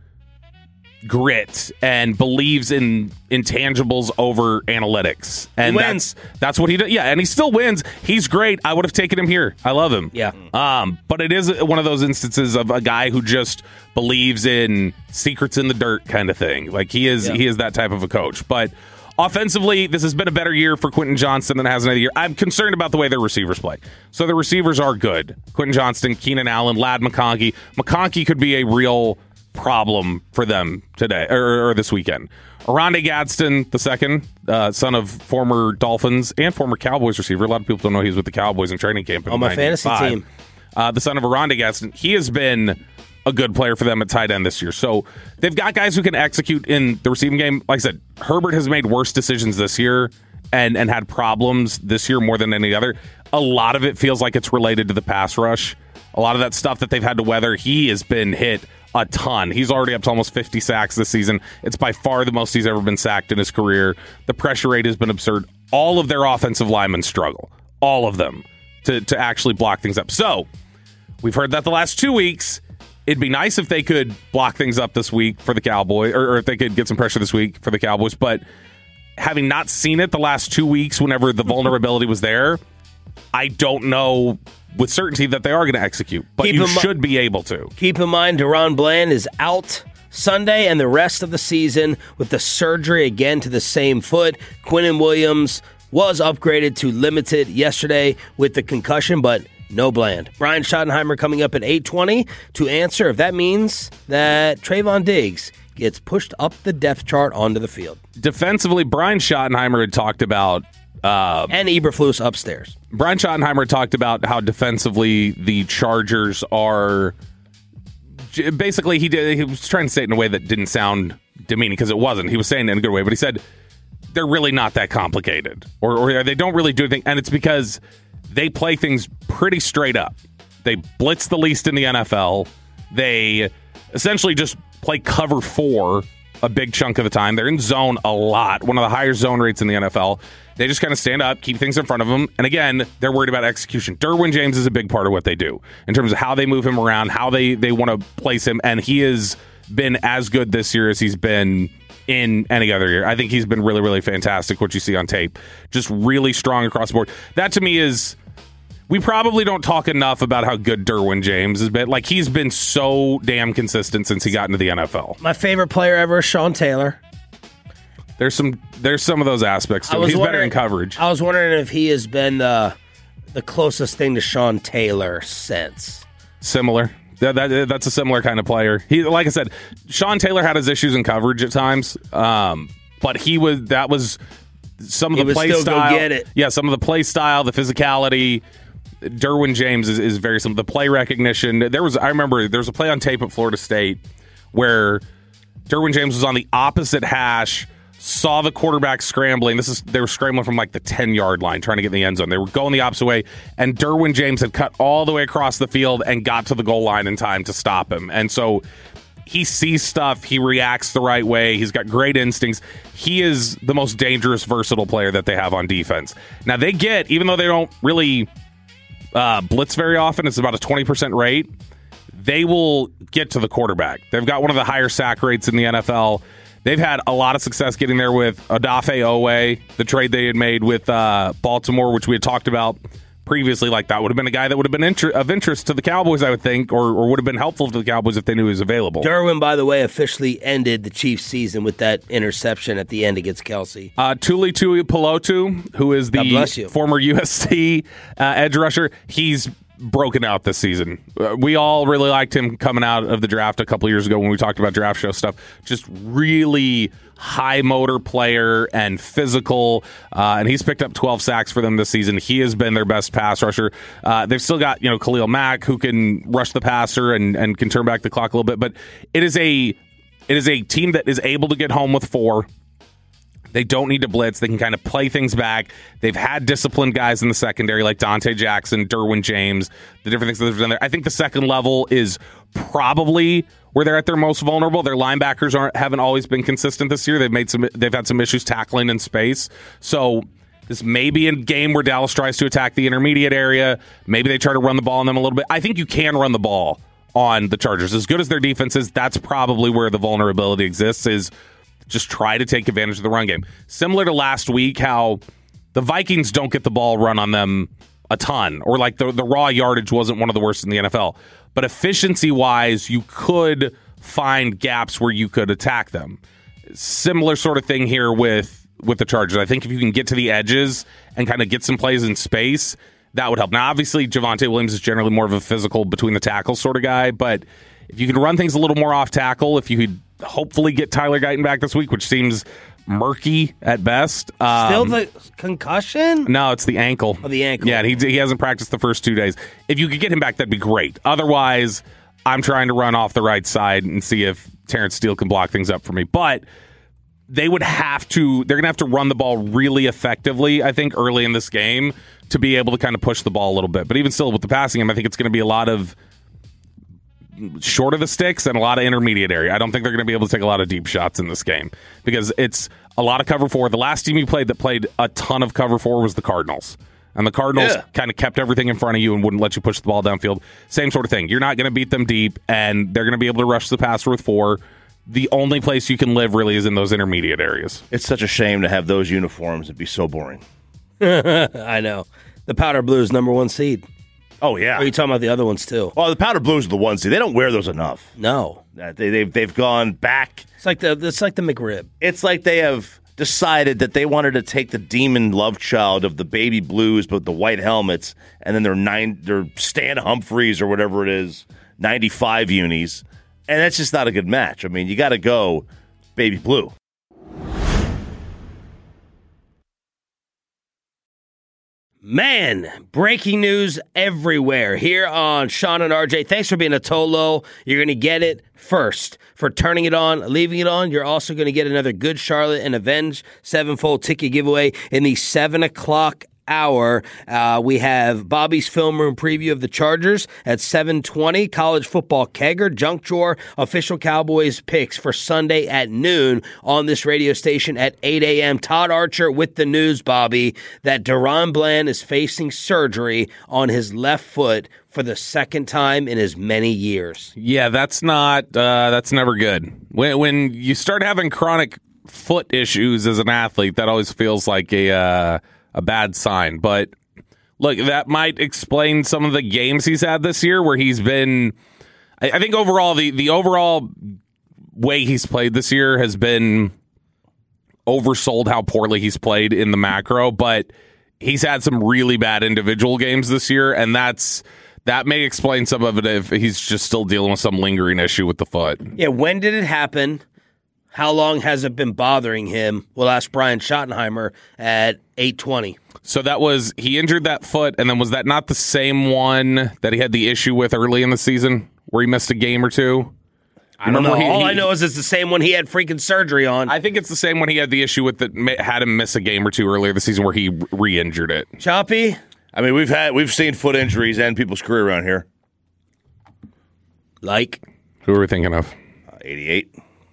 [SPEAKER 21] grit and believes in intangibles over analytics. And that's what he does. Yeah, and he still wins. He's great. I would have taken him here. I love him.
[SPEAKER 19] Yeah.
[SPEAKER 21] But it is one of those instances of a guy who just believes in secrets in the dirt kind of thing. Like he is that type of a coach. But offensively, this has been a better year for Quentin Johnston than it has another year. I'm concerned about the way their receivers play. So the receivers are good. Quentin Johnston, Keenan Allen, Ladd McConkey. McConkey could be a real problem for them today or this weekend. Aronde Gadsden II, son of former Dolphins and former Cowboys receiver. A lot of people don't know he was with the Cowboys in training camp.
[SPEAKER 19] On my fantasy team.
[SPEAKER 21] The son of Aronde Gadsden. He has been a good player for them at tight end this year. So they've got guys who can execute in the receiving game. Like I said, Herbert has made worse decisions this year and had problems this year more than any other. A lot of it feels like it's related to the pass rush. A lot of that stuff that they've had to weather, he has been hit a ton. He's already up to almost 50 sacks this season. It's by far the most he's ever been sacked in his career. The pressure rate has been absurd. All of their offensive linemen struggle. All of them to actually block things up. So we've heard that the last 2 weeks. It'd be nice if they could block things up this week for the Cowboys, or if they could get some pressure this week for the Cowboys. But having not seen it the last 2 weeks, whenever the vulnerability was there, I don't know with certainty that they are going to execute. But you should be able to.
[SPEAKER 19] Keep in mind, DaRon Bland is out Sunday and the rest of the season with the surgery again to the same foot. Quinnen Williams was upgraded to limited yesterday with the concussion, but no Bland. Brian Schottenheimer coming up at 8:20 to answer if that means that Trayvon Diggs gets pushed up the depth chart onto the field.
[SPEAKER 21] Defensively, Brian Schottenheimer had talked about
[SPEAKER 19] and Eberflus upstairs.
[SPEAKER 21] Brian Schottenheimer talked about how defensively the Chargers are. Basically, he was trying to say it in a way that didn't sound demeaning because it wasn't. He was saying it in a good way, but he said they're really not that complicated, or they don't really do anything, and it's because they play things pretty straight up. They blitz the least in the NFL. They essentially just play cover 4 a big chunk of the time. They're in zone a lot, one of the higher zone rates in the NFL. They just kind of stand up, keep things in front of them, and again, they're worried about execution. Derwin James is a big part of what they do in terms of how they move him around, how they want to place him, and he has been as good this year as he's been in any other year. I think he's been really, really fantastic, what you see on tape. Just really strong across the board. That to me is, we probably don't talk enough about how good Derwin James has been. Like, he's been so damn consistent since he got into the NFL.
[SPEAKER 19] My favorite player ever is Sean Taylor.
[SPEAKER 21] There's some of those aspects to him. He's better in coverage.
[SPEAKER 19] I was wondering if he has been the closest thing to Sean Taylor since.
[SPEAKER 21] Similar. That's a similar kind of player. He, like I said, Sean Taylor had his issues in coverage at times, but that was some of the play style.
[SPEAKER 19] Go get it.
[SPEAKER 21] Yeah, some of the play style, the physicality. Derwin James is very simple. The play recognition. I remember there was a play on tape at Florida State where Derwin James was on the opposite hash, saw the quarterback scrambling. They were scrambling from like the 10-yard line trying to get in the end zone. They were going the opposite way, and Derwin James had cut all the way across the field and got to the goal line in time to stop him. And so he sees stuff. He reacts the right way. He's got great instincts. He is the most dangerous, versatile player that they have on defense. Now, even though they don't really blitz very often, it's about a 20% rate, they will get to the quarterback. They've got one of the higher sack rates in the NFL. They've had a lot of success getting there with Odafe Owe, the trade they had made with Baltimore, which we had talked about previously. Like, that would have been a guy that would have been of interest to the Cowboys, I would think, or would have been helpful to the Cowboys if they knew he was available.
[SPEAKER 19] Derwin, by the way, officially ended the Chiefs' season with that interception at the end against Kelsey.
[SPEAKER 21] Tuli Tuipulotu, who is the former USC edge rusher, he's broken out this season. We all really liked him coming out of the draft a couple years ago when we talked about draft show stuff. Just really high motor player and physical, and he's picked up 12 sacks for them this season. He has been their best pass rusher. They've still got Khalil Mack, who can rush the passer and can turn back the clock a little bit, but it is a team that is able to get home with 4. They don't need to blitz. They can kind of play things back. They've had disciplined guys in the secondary like Dante Jackson, Derwin James, the different things that they've done there. I think the second level is probably where they're at their most vulnerable. Their linebackers haven't always been consistent this year. They've had some issues tackling in space. So this may be a game where Dallas tries to attack the intermediate area. Maybe they try to run the ball on them a little bit. I think you can run the ball on the Chargers. As good as their defense is, that's probably where the vulnerability exists, is just try to take advantage of the run game. Similar to last week, how the Vikings don't get the ball run on them a ton, or like the raw yardage wasn't one of the worst in the NFL. But efficiency-wise, you could find gaps where you could attack them. Similar sort of thing here with the Chargers. I think if you can get to the edges and kind of get some plays in space, that would help. Now, obviously, Javonte Williams is generally more of a physical between the tackles sort of guy, but if you can run things a little more off tackle, if you could hopefully get Tyler Guyton back this week, which seems murky at best.
[SPEAKER 19] Still the concussion?
[SPEAKER 21] No, it's the ankle.
[SPEAKER 19] Oh, the ankle.
[SPEAKER 21] Yeah, he hasn't practiced the first 2 days. If you could get him back, that'd be great. Otherwise, I'm trying to run off the right side and see if Terrence Steele can block things up for me. But they're going to have to run the ball really effectively, I think, early in this game to be able to kind of push the ball a little bit. But even still, with the passing game, I think it's going to be a lot of short of the sticks and a lot of intermediate area. I don't think they're going to be able to take a lot of deep shots in this game because it's a lot of cover 4. The last team you played that played a ton of cover 4 was the Cardinals. And the Cardinals kind of kept everything in front of you and wouldn't let you push the ball downfield. Same sort of thing. You're not going to beat them deep, and they're going to be able to rush the passer with 4. The only place you can live really is in those intermediate areas.
[SPEAKER 8] It's such a shame to have those uniforms. It'd be so boring.
[SPEAKER 19] I know. The Powder Blue is number 1 seed.
[SPEAKER 8] Oh, yeah.
[SPEAKER 19] Or are you talking about the other ones, too?
[SPEAKER 8] Oh, the Powder Blues are the 1 seed. They don't wear those enough.
[SPEAKER 19] No.
[SPEAKER 8] They've gone back.
[SPEAKER 19] It's like the McRib.
[SPEAKER 8] It's like they have decided that they wanted to take the demon love child of the baby blues, but the white helmets, and then they're Stan Humphries or whatever it is, 95 unis. And that's just not a good match. I mean, you got to go baby blue.
[SPEAKER 19] Man, breaking news everywhere here on Sean and RJ. Thanks for being a Tolo. You're going to get it first. For turning it on, leaving it on, you're also going to get another Good Charlotte and Avenged 7-fold ticket giveaway in the 7 o'clock hour. We have Bobby's film room preview of the Chargers at 7:20. College football kegger, junk drawer, official Cowboys picks for Sunday at noon on this radio station at 8 a.m. Todd Archer with the news, Bobby, that DaRon Bland is facing surgery on his left foot for the second time in as many years.
[SPEAKER 21] Yeah, that's never good. When you start having chronic foot issues as an athlete, that always feels like a bad sign. But look, that might explain some of the games he's had this year where he's been, I think overall, the overall way he's played this year has been oversold how poorly he's played in the macro, but he's had some really bad individual games this year, and that may explain some of it if he's just still dealing with some lingering issue with the foot.
[SPEAKER 19] Yeah, when did it happen? How long has it been bothering him? We'll ask Brian Schottenheimer at 8:20.
[SPEAKER 21] So he injured that foot, and then was that not the same one that he had the issue with early in the season where he missed a game or two?
[SPEAKER 19] I don't know. All I know is it's the same one he had freaking surgery on.
[SPEAKER 21] I think it's the same one he had the issue with that had him miss a game or two earlier this season where he re-injured it.
[SPEAKER 19] Choppy?
[SPEAKER 8] I mean, we've seen foot injuries end people's career around here.
[SPEAKER 19] Like?
[SPEAKER 21] Who are we thinking of?
[SPEAKER 8] 88.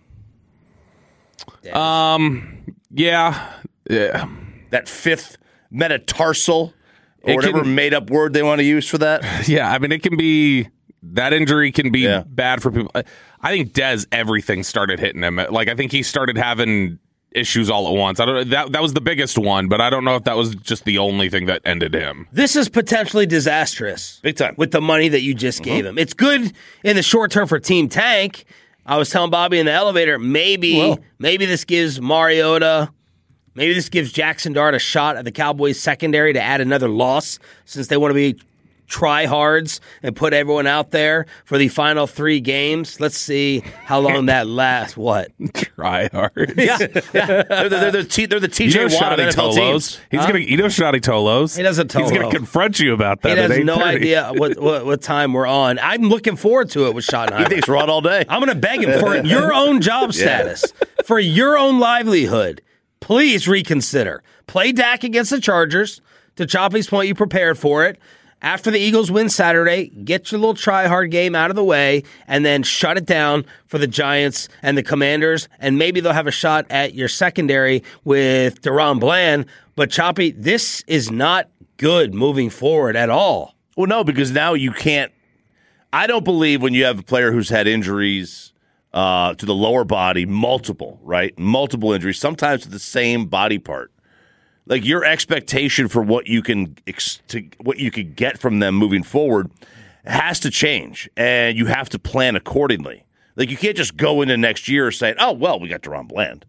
[SPEAKER 21] Yeah.
[SPEAKER 8] That fifth metatarsal, or whatever made-up word they want to use for that.
[SPEAKER 21] Yeah, I mean, that injury can be bad for people. I think Dez, everything started hitting him. Like, I think he started having issues all at once. I don't know. That was the biggest one, but I don't know if that was just the only thing that ended him.
[SPEAKER 19] This is potentially disastrous.
[SPEAKER 8] Big time.
[SPEAKER 19] With the money that you just gave him. It's good in the short term for Team Tank. I was telling Bobby in the elevator, maybe this gives Mariota, maybe this gives Jackson Dart a shot at the Cowboys secondary to add another loss since they want to be tryhards and put everyone out there for the final 3 games. Let's see how long that lasts. What?
[SPEAKER 21] Tryhards.
[SPEAKER 19] Yeah.
[SPEAKER 8] They're the TJ Watt of NFL teams.
[SPEAKER 21] Shotty Tolos.
[SPEAKER 19] He doesn't Tolo.
[SPEAKER 21] He's going to confront you about that.
[SPEAKER 19] He has no idea what time we're on. I'm looking forward to it with Schottenheimer.
[SPEAKER 8] He thinks we're on all day.
[SPEAKER 19] I'm going to beg him for your own job status, for your own livelihood. Please reconsider. Play Dak against the Chargers. To Choppy's point, you prepared for it. After the Eagles win Saturday, get your little try-hard game out of the way, and then shut it down for the Giants and the Commanders, and maybe they'll have a shot at your secondary with DaRon Bland. But, Choppy, this is not good moving forward at all.
[SPEAKER 8] Well, no, because now you can't – I don't believe when you have a player who's had injuries to the lower body, multiple injuries, sometimes to the same body part. Like, your expectation for what you can get from them moving forward has to change, and you have to plan accordingly. Like, you can't just go into next year saying, "Oh, well, we got DaRon Bland."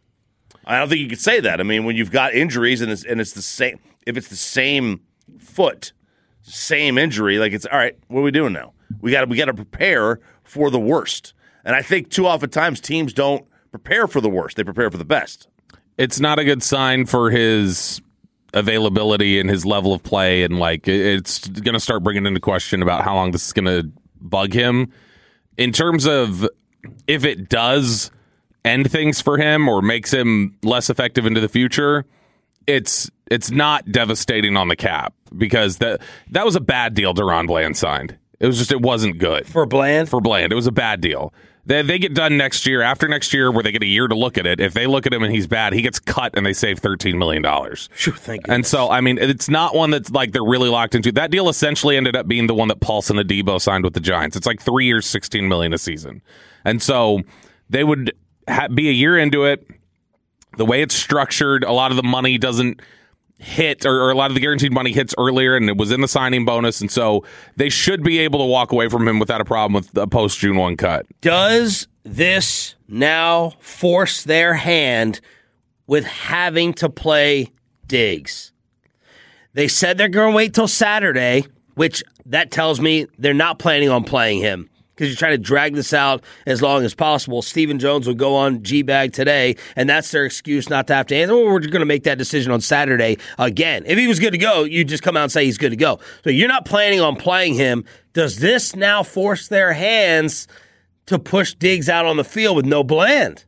[SPEAKER 8] I don't think you could say that. I mean, when you've got injuries and it's the same, if it's the same foot, same injury, like, it's all right. What are we doing now? We got to prepare for the worst, and I think too often times teams don't prepare for the worst; they prepare for the best.
[SPEAKER 21] It's not a good sign for his availability and his level of play, and like it's going to start bringing into question about how long this is going to bug him. In terms of if it does end things for him or makes him less effective into the future, it's not devastating on the cap because that was a bad deal DaRon Bland signed. It wasn't good
[SPEAKER 19] for Bland.
[SPEAKER 21] It was a bad deal. They get done next year, after next year, where they get a year to look at it. If they look at him and he's bad, he gets cut and they save $13 million.
[SPEAKER 19] Thank you.
[SPEAKER 21] And so, I mean, it's not one that's like they're really locked into. That deal essentially ended up being the one that Paulson Adebo signed with the Giants. It's like 3 years, $16 million a season. And so they would be a year into it. The way it's structured, a lot of the money doesn't hit, or a lot of the guaranteed money hits earlier, and it was in the signing bonus, and so they should be able to walk away from him without a problem with a post-June 1 cut.
[SPEAKER 19] Does this now force their hand with having to play Diggs? They said they're going to wait till Saturday, which that tells me they're not planning on playing him, because you're trying to drag this out as long as possible. Stephen Jones will go on G-Bag today, and that's their excuse not to have to answer. Well, we're going to make that decision on Saturday again. If he was good to go, you just come out and say he's good to go. So you're not planning on playing him. Does this now force their hands to push Diggs out on the field with no Bland?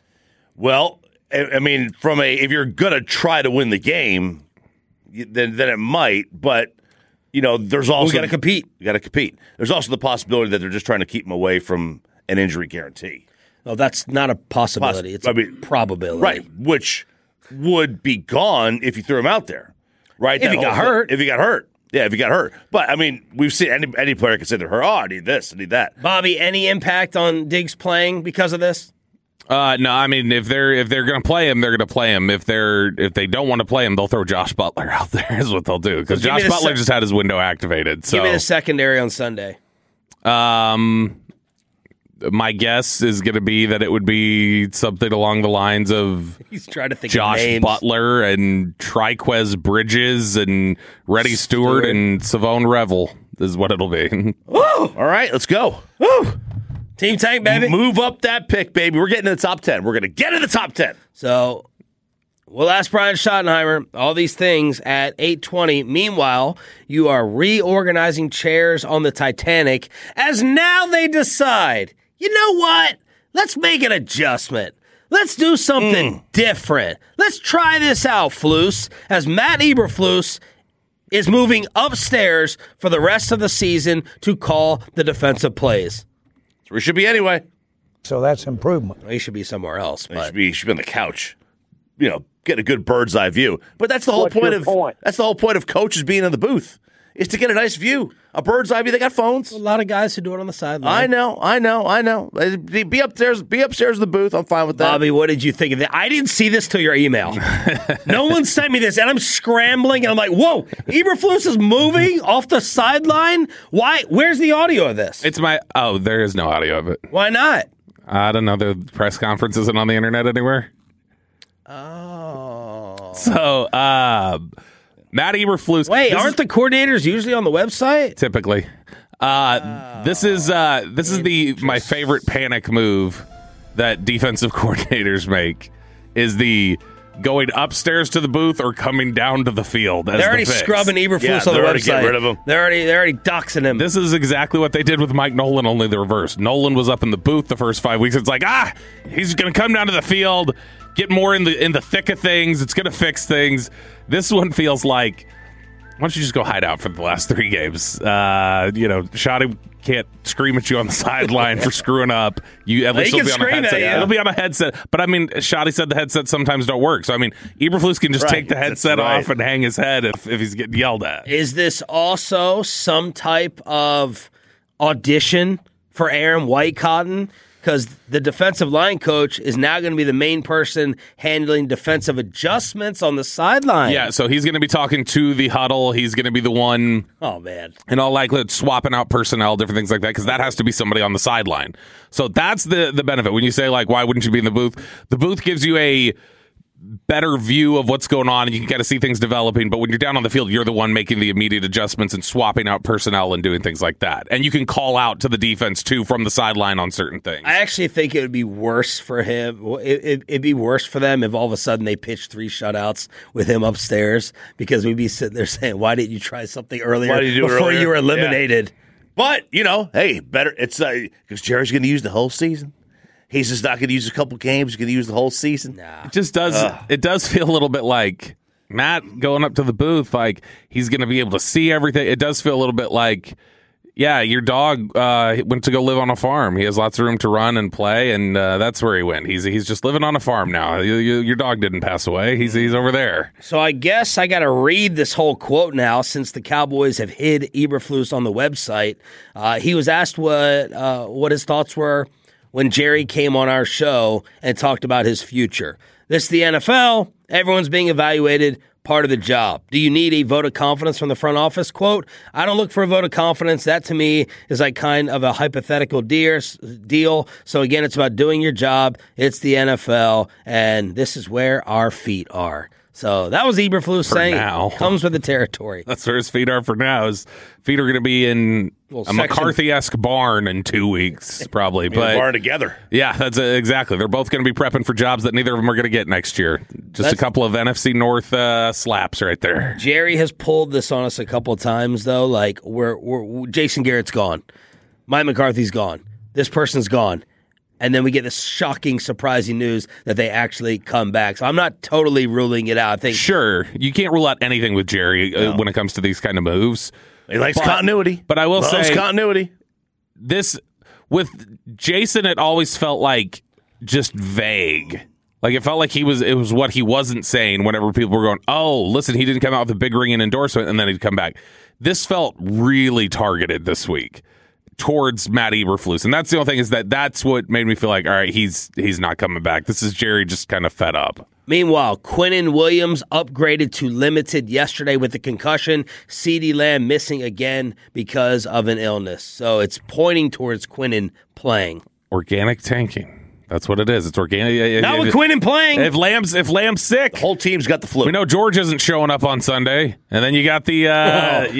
[SPEAKER 8] Well, I mean, if you're going to try to win the game, then it might, but you know, there's also...
[SPEAKER 19] We got to compete.
[SPEAKER 8] You got to compete. There's also the possibility that they're just trying to keep him away from an injury guarantee.
[SPEAKER 19] Oh, that's not a possibility. It's a probability.
[SPEAKER 8] Right, which would be gone if you threw him out there. Right?
[SPEAKER 19] If he got hurt.
[SPEAKER 8] If he got hurt. Yeah, if he got hurt. But, I mean, we've seen any player can say they're hurt. Oh, I need this, I need that.
[SPEAKER 19] Bobby, any impact on Diggs playing because of this?
[SPEAKER 21] No, I mean, if they're going to play him, they're going to play him. If they don't want to play him, they'll throw Josh Butler out there is what they'll do, because Josh Butler just had his window activated. So
[SPEAKER 19] give me the secondary on Sunday.
[SPEAKER 21] My guess is going to be that it would be something along the lines of
[SPEAKER 19] He's trying to think
[SPEAKER 21] Josh
[SPEAKER 19] of names.
[SPEAKER 21] Butler and Triquez Bridges and Reddy Stewart and Savone Revel is what it'll be.
[SPEAKER 8] Woo! All right, let's go.
[SPEAKER 19] Woo! Team Tank, baby.
[SPEAKER 8] Move up that pick, baby. We're getting to the top 10. We're going to get in the top 10.
[SPEAKER 19] So we'll ask Brian Schottenheimer all these things at 8:20. Meanwhile, you are reorganizing chairs on the Titanic as now they decide, you know what? Let's make an adjustment. Let's do something different. Let's try this out, Flus, as Matt Eberflus is moving upstairs for the rest of the season to call the defensive plays.
[SPEAKER 8] That's where he should be anyway.
[SPEAKER 9] So that's improvement.
[SPEAKER 19] Well, he should be somewhere else. But
[SPEAKER 8] He should be on the couch, get a good bird's eye view. But that's the whole That's the whole point of coaches being in the booth, is to get a nice view, a bird's eye view. They got phones.
[SPEAKER 19] A lot of guys who do it on the sideline.
[SPEAKER 8] I know. Be upstairs in the booth. I'm fine with that.
[SPEAKER 19] Bobby, what did you think of that? I didn't see this till your email. No one sent me this, and I'm scrambling, and I'm like, whoa, Eberflus is moving off the sideline? Why? Where's the audio of this?
[SPEAKER 21] There is no audio of it.
[SPEAKER 19] Why not?
[SPEAKER 21] I don't know. The press conference isn't on the internet anywhere.
[SPEAKER 19] Oh.
[SPEAKER 21] So, Matt Eberflus.
[SPEAKER 19] Wait, aren't the coordinators usually on the website?
[SPEAKER 21] Typically. This is my favorite panic move that defensive coordinators make is the going upstairs to the booth or coming down to the field.
[SPEAKER 19] They're already scrubbing Eberflus on the website.
[SPEAKER 8] Getting rid of him.
[SPEAKER 19] They're already doxing him.
[SPEAKER 21] This is exactly what they did with Mike Nolan, only the reverse. Nolan was up in the booth the first 5 weeks. It's like, he's going to come down to the field, get more in the thick of things. It's going to fix things. This one feels like, why don't you just go hide out for the last 3 games? Shotty can't scream at you on the sideline for screwing up. At least he'll be on a headset. It'll be on a headset. But I mean, Shotty said the headsets sometimes don't work. So I mean, Eberflus can just take the headset off and hang his head if he's getting yelled at.
[SPEAKER 19] Is this also some type of audition for Aaron Whitecotton? Because the defensive line coach is now going to be the main person handling defensive adjustments on the sideline.
[SPEAKER 21] Yeah, so he's going to be talking to the huddle. He's going to be the one, in all likelihood, swapping out personnel, different things like that, because that has to be somebody on the sideline. So that's the benefit. When you say, why wouldn't you be in the booth gives you a better view of what's going on, and you can kind of see things developing. But when you're down on the field, you're the one making the immediate adjustments and swapping out personnel and doing things like that. And you can call out to the defense, too, from the sideline on certain things.
[SPEAKER 19] I actually think it would be worse for him. It'd be worse for them if all of a sudden they pitched 3 shutouts with him upstairs, because we'd be sitting there saying, why didn't you try something earlier before you were eliminated?
[SPEAKER 8] Yeah. But, hey, better. It's because Jerry's going to use the whole season. He's just not going to use a couple games. He's going to use the whole season.
[SPEAKER 19] Nah.
[SPEAKER 21] It just does. It does feel a little bit like Matt going up to the booth. Like he's going to be able to see everything. It does feel a little bit like, your dog went to go live on a farm. He has lots of room to run and play, and that's where he went. He's just living on a farm now. Your dog didn't pass away. He's over there.
[SPEAKER 19] So I guess I got to read this whole quote now, since the Cowboys have hid Eberflus on the website. He was asked what his thoughts were when Jerry came on our show and talked about his future. This is the NFL. Everyone's being evaluated. Part of the job. Do you need a vote of confidence from the front office? Quote, I don't look for a vote of confidence. That to me is like kind of a hypothetical deal. So again, it's about doing your job. It's the NFL, and this is where our feet are. So that was Eberflus saying
[SPEAKER 21] now.
[SPEAKER 19] Comes with the territory.
[SPEAKER 21] That's where his feet are for now. His feet are going to be in a McCarthy-esque barn in 2 weeks, probably.
[SPEAKER 8] But barn together.
[SPEAKER 21] Yeah, that's exactly. They're both going to be prepping for jobs that neither of them are going to get next year. Just a couple of NFC North slaps right there.
[SPEAKER 19] Jerry has pulled this on us a couple of times, though. Like, we're Jason Garrett's gone. Mike McCarthy's gone. This person's gone. And then we get this shocking, surprising news that they actually come back. So I'm not totally ruling it out. I think
[SPEAKER 21] sure, you can't rule out anything with Jerry when it comes to these kind of moves.
[SPEAKER 8] He likes continuity.
[SPEAKER 21] But I will say
[SPEAKER 8] continuity.
[SPEAKER 21] This with Jason, it always felt like just vague. Like it felt like it was what he wasn't saying whenever people were going, oh, listen, he didn't come out with a big ringing endorsement, and then he'd come back. This felt really targeted this week towards Matt Eberflus. And that's the only thing, is that's what made me feel like, all right, he's not coming back. This is Jerry just kind of fed up.
[SPEAKER 19] Meanwhile, Quinnen Williams upgraded to limited yesterday with a concussion. CeeDee Lamb missing again because of an illness. So it's pointing towards Quinnen playing.
[SPEAKER 21] Organic tanking. That's what it is. It's organic.
[SPEAKER 19] Not with Quinnen playing.
[SPEAKER 21] If Lamb's sick,
[SPEAKER 8] the whole team's got the flu.
[SPEAKER 21] We know George isn't showing up on Sunday, and then you got the. I'm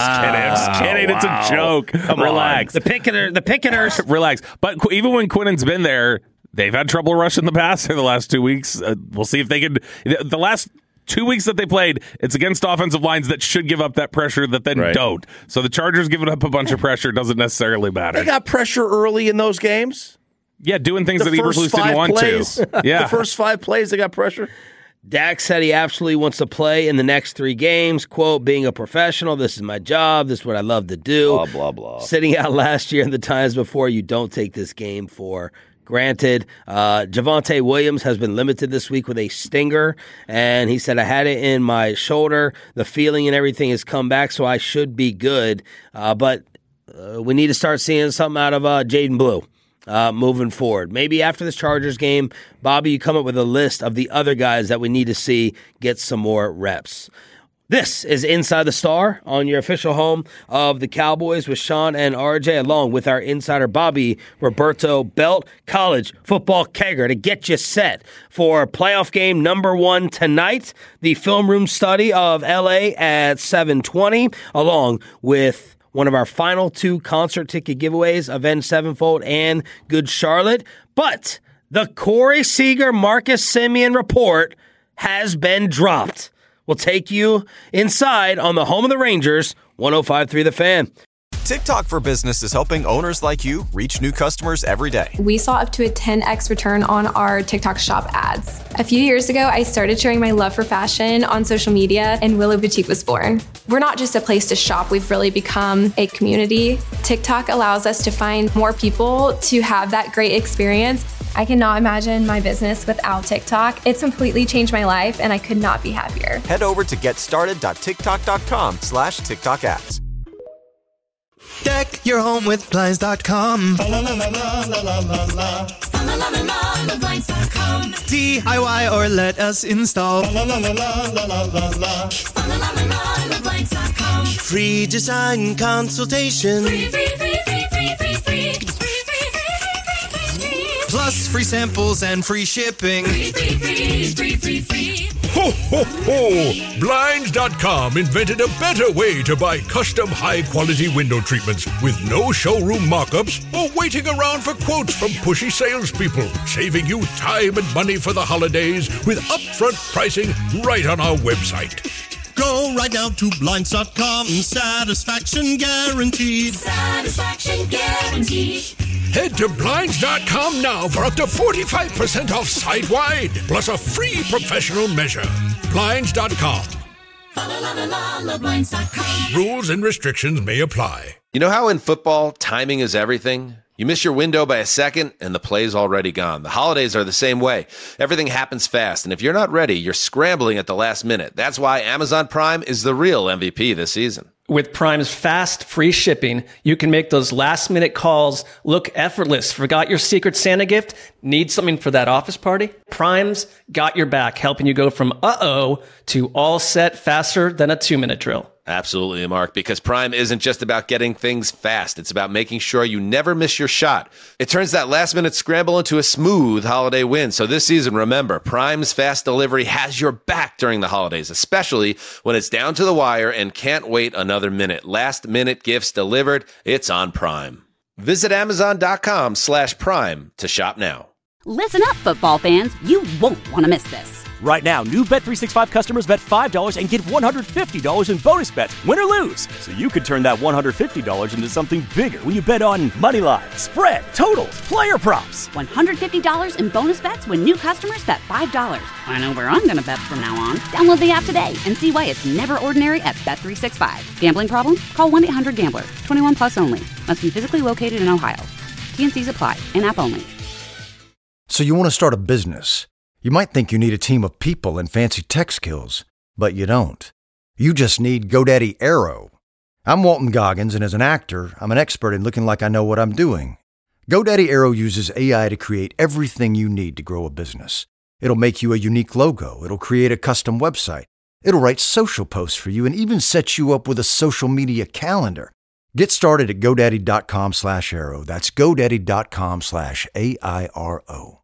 [SPEAKER 21] just kidding. It's a joke. Relax.
[SPEAKER 19] The picketers.
[SPEAKER 21] Relax. But even when Quinnen's been there, they've had trouble rushing the passer the last 2 weeks. We'll see if they can. The last 2 weeks that they played, it's against offensive lines that should give up that pressure that then don't. So the Chargers giving up a bunch of pressure doesn't necessarily matter.
[SPEAKER 8] They got pressure early in those games.
[SPEAKER 21] Yeah, doing things that Eberflus didn't want to. Yeah.
[SPEAKER 8] The first 5 plays, they got pressure.
[SPEAKER 19] Dak said he absolutely wants to play in the next 3 games. Quote, being a professional, this is my job. This is what I love to do.
[SPEAKER 8] Blah, blah, blah.
[SPEAKER 19] Sitting out last year and the times before, you don't take this game for granted. Javonte Williams has been limited this week with a stinger, and he said, I had it in my shoulder. The feeling and everything has come back, so I should be good. But we need to start seeing something out of Jaden Blue. Moving forward. Maybe after this Chargers game, Bobby, you come up with a list of the other guys that we need to see get some more reps. This is Inside the Star on your official home of the Cowboys with Sean and RJ, along with our insider Bobby Roberto Belt, college football kegger, to get you set for playoff game number 1 tonight. The film room study of LA at 7:20, along with one of our final 2 concert ticket giveaways, Avenged Sevenfold and Good Charlotte. But the Corey Seager, Marcus Simeon report has been dropped. We'll take you inside on the home of the Rangers, 105.3 The Fan.
[SPEAKER 1] TikTok for Business is helping owners like you reach new customers every day.
[SPEAKER 10] We saw up to a 10x return on our TikTok shop ads. A few years ago, I started sharing my love for fashion on social media, and Willow Boutique was born. We're not just a place to shop, we've really become a community. TikTok allows us to find more people to have that great experience. I cannot imagine my business without TikTok. It's completely changed my life, and I could not be happier.
[SPEAKER 1] Head over to getstarted.tiktok.com/TikTok ads.
[SPEAKER 2] Deck your home with Blinds.com. DIY or let us install. Free design consultation. Plus free samples and free shipping.
[SPEAKER 3] Ho, ho, ho! Blinds.com invented a better way to buy custom high-quality window treatments with no showroom mock-ups or waiting around for quotes from pushy salespeople, saving you time and money for the holidays with upfront pricing right on our website.
[SPEAKER 2] Go right now to Blinds.com. Satisfaction guaranteed.
[SPEAKER 4] Satisfaction guaranteed.
[SPEAKER 3] Head to Blinds.com now for up to 45% off site-wide, plus a free professional measure. Blinds.com.
[SPEAKER 4] Blinds.com.
[SPEAKER 3] Rules and restrictions may apply.
[SPEAKER 5] You know how in football, timing is everything? You miss your window by a second, and the play's already gone. The holidays are the same way. Everything happens fast, and if you're not ready, you're scrambling at the last minute. That's why Amazon Prime is the real MVP this season.
[SPEAKER 6] With Prime's fast, free shipping, you can make those last-minute calls look effortless. Forgot your Secret Santa gift? Need something for that office party? Prime's got your back, helping you go from uh-oh to all set faster than a 2-minute drill.
[SPEAKER 5] Absolutely, Mark, because Prime isn't just about getting things fast. It's about making sure you never miss your shot. It turns that last-minute scramble into a smooth holiday win. So this season, remember, Prime's fast delivery has your back during the holidays, especially when it's down to the wire and can't wait another minute. Last-minute gifts delivered. It's on Prime. Visit Amazon.com/Prime to shop now.
[SPEAKER 11] Listen up, football fans. You won't want to miss this.
[SPEAKER 23] Right now, new Bet365 customers bet $5 and get $150 in bonus bets, win or lose. So you could turn that $150 into something bigger when you bet on money line, spread, totals, player props.
[SPEAKER 11] $150 in bonus bets when new customers bet $5. I know where I'm going to bet from now on. Download the app today and see why it's never ordinary at Bet365. Gambling problem? Call 1-800-GAMBLER. 21 plus only. Must be physically located in Ohio. T&Cs apply. In-app only.
[SPEAKER 24] So you want to start a business. You might think you need a team of people and fancy tech skills, but you don't. You just need GoDaddy Aero. I'm Walton Goggins, and as an actor, I'm an expert in looking like I know what I'm doing. GoDaddy Aero uses AI to create everything you need to grow a business. It'll make you a unique logo. It'll create a custom website. It'll write social posts for you and even set you up with a social media calendar. Get started at GoDaddy.com/Aero. That's GoDaddy.com/AIRO.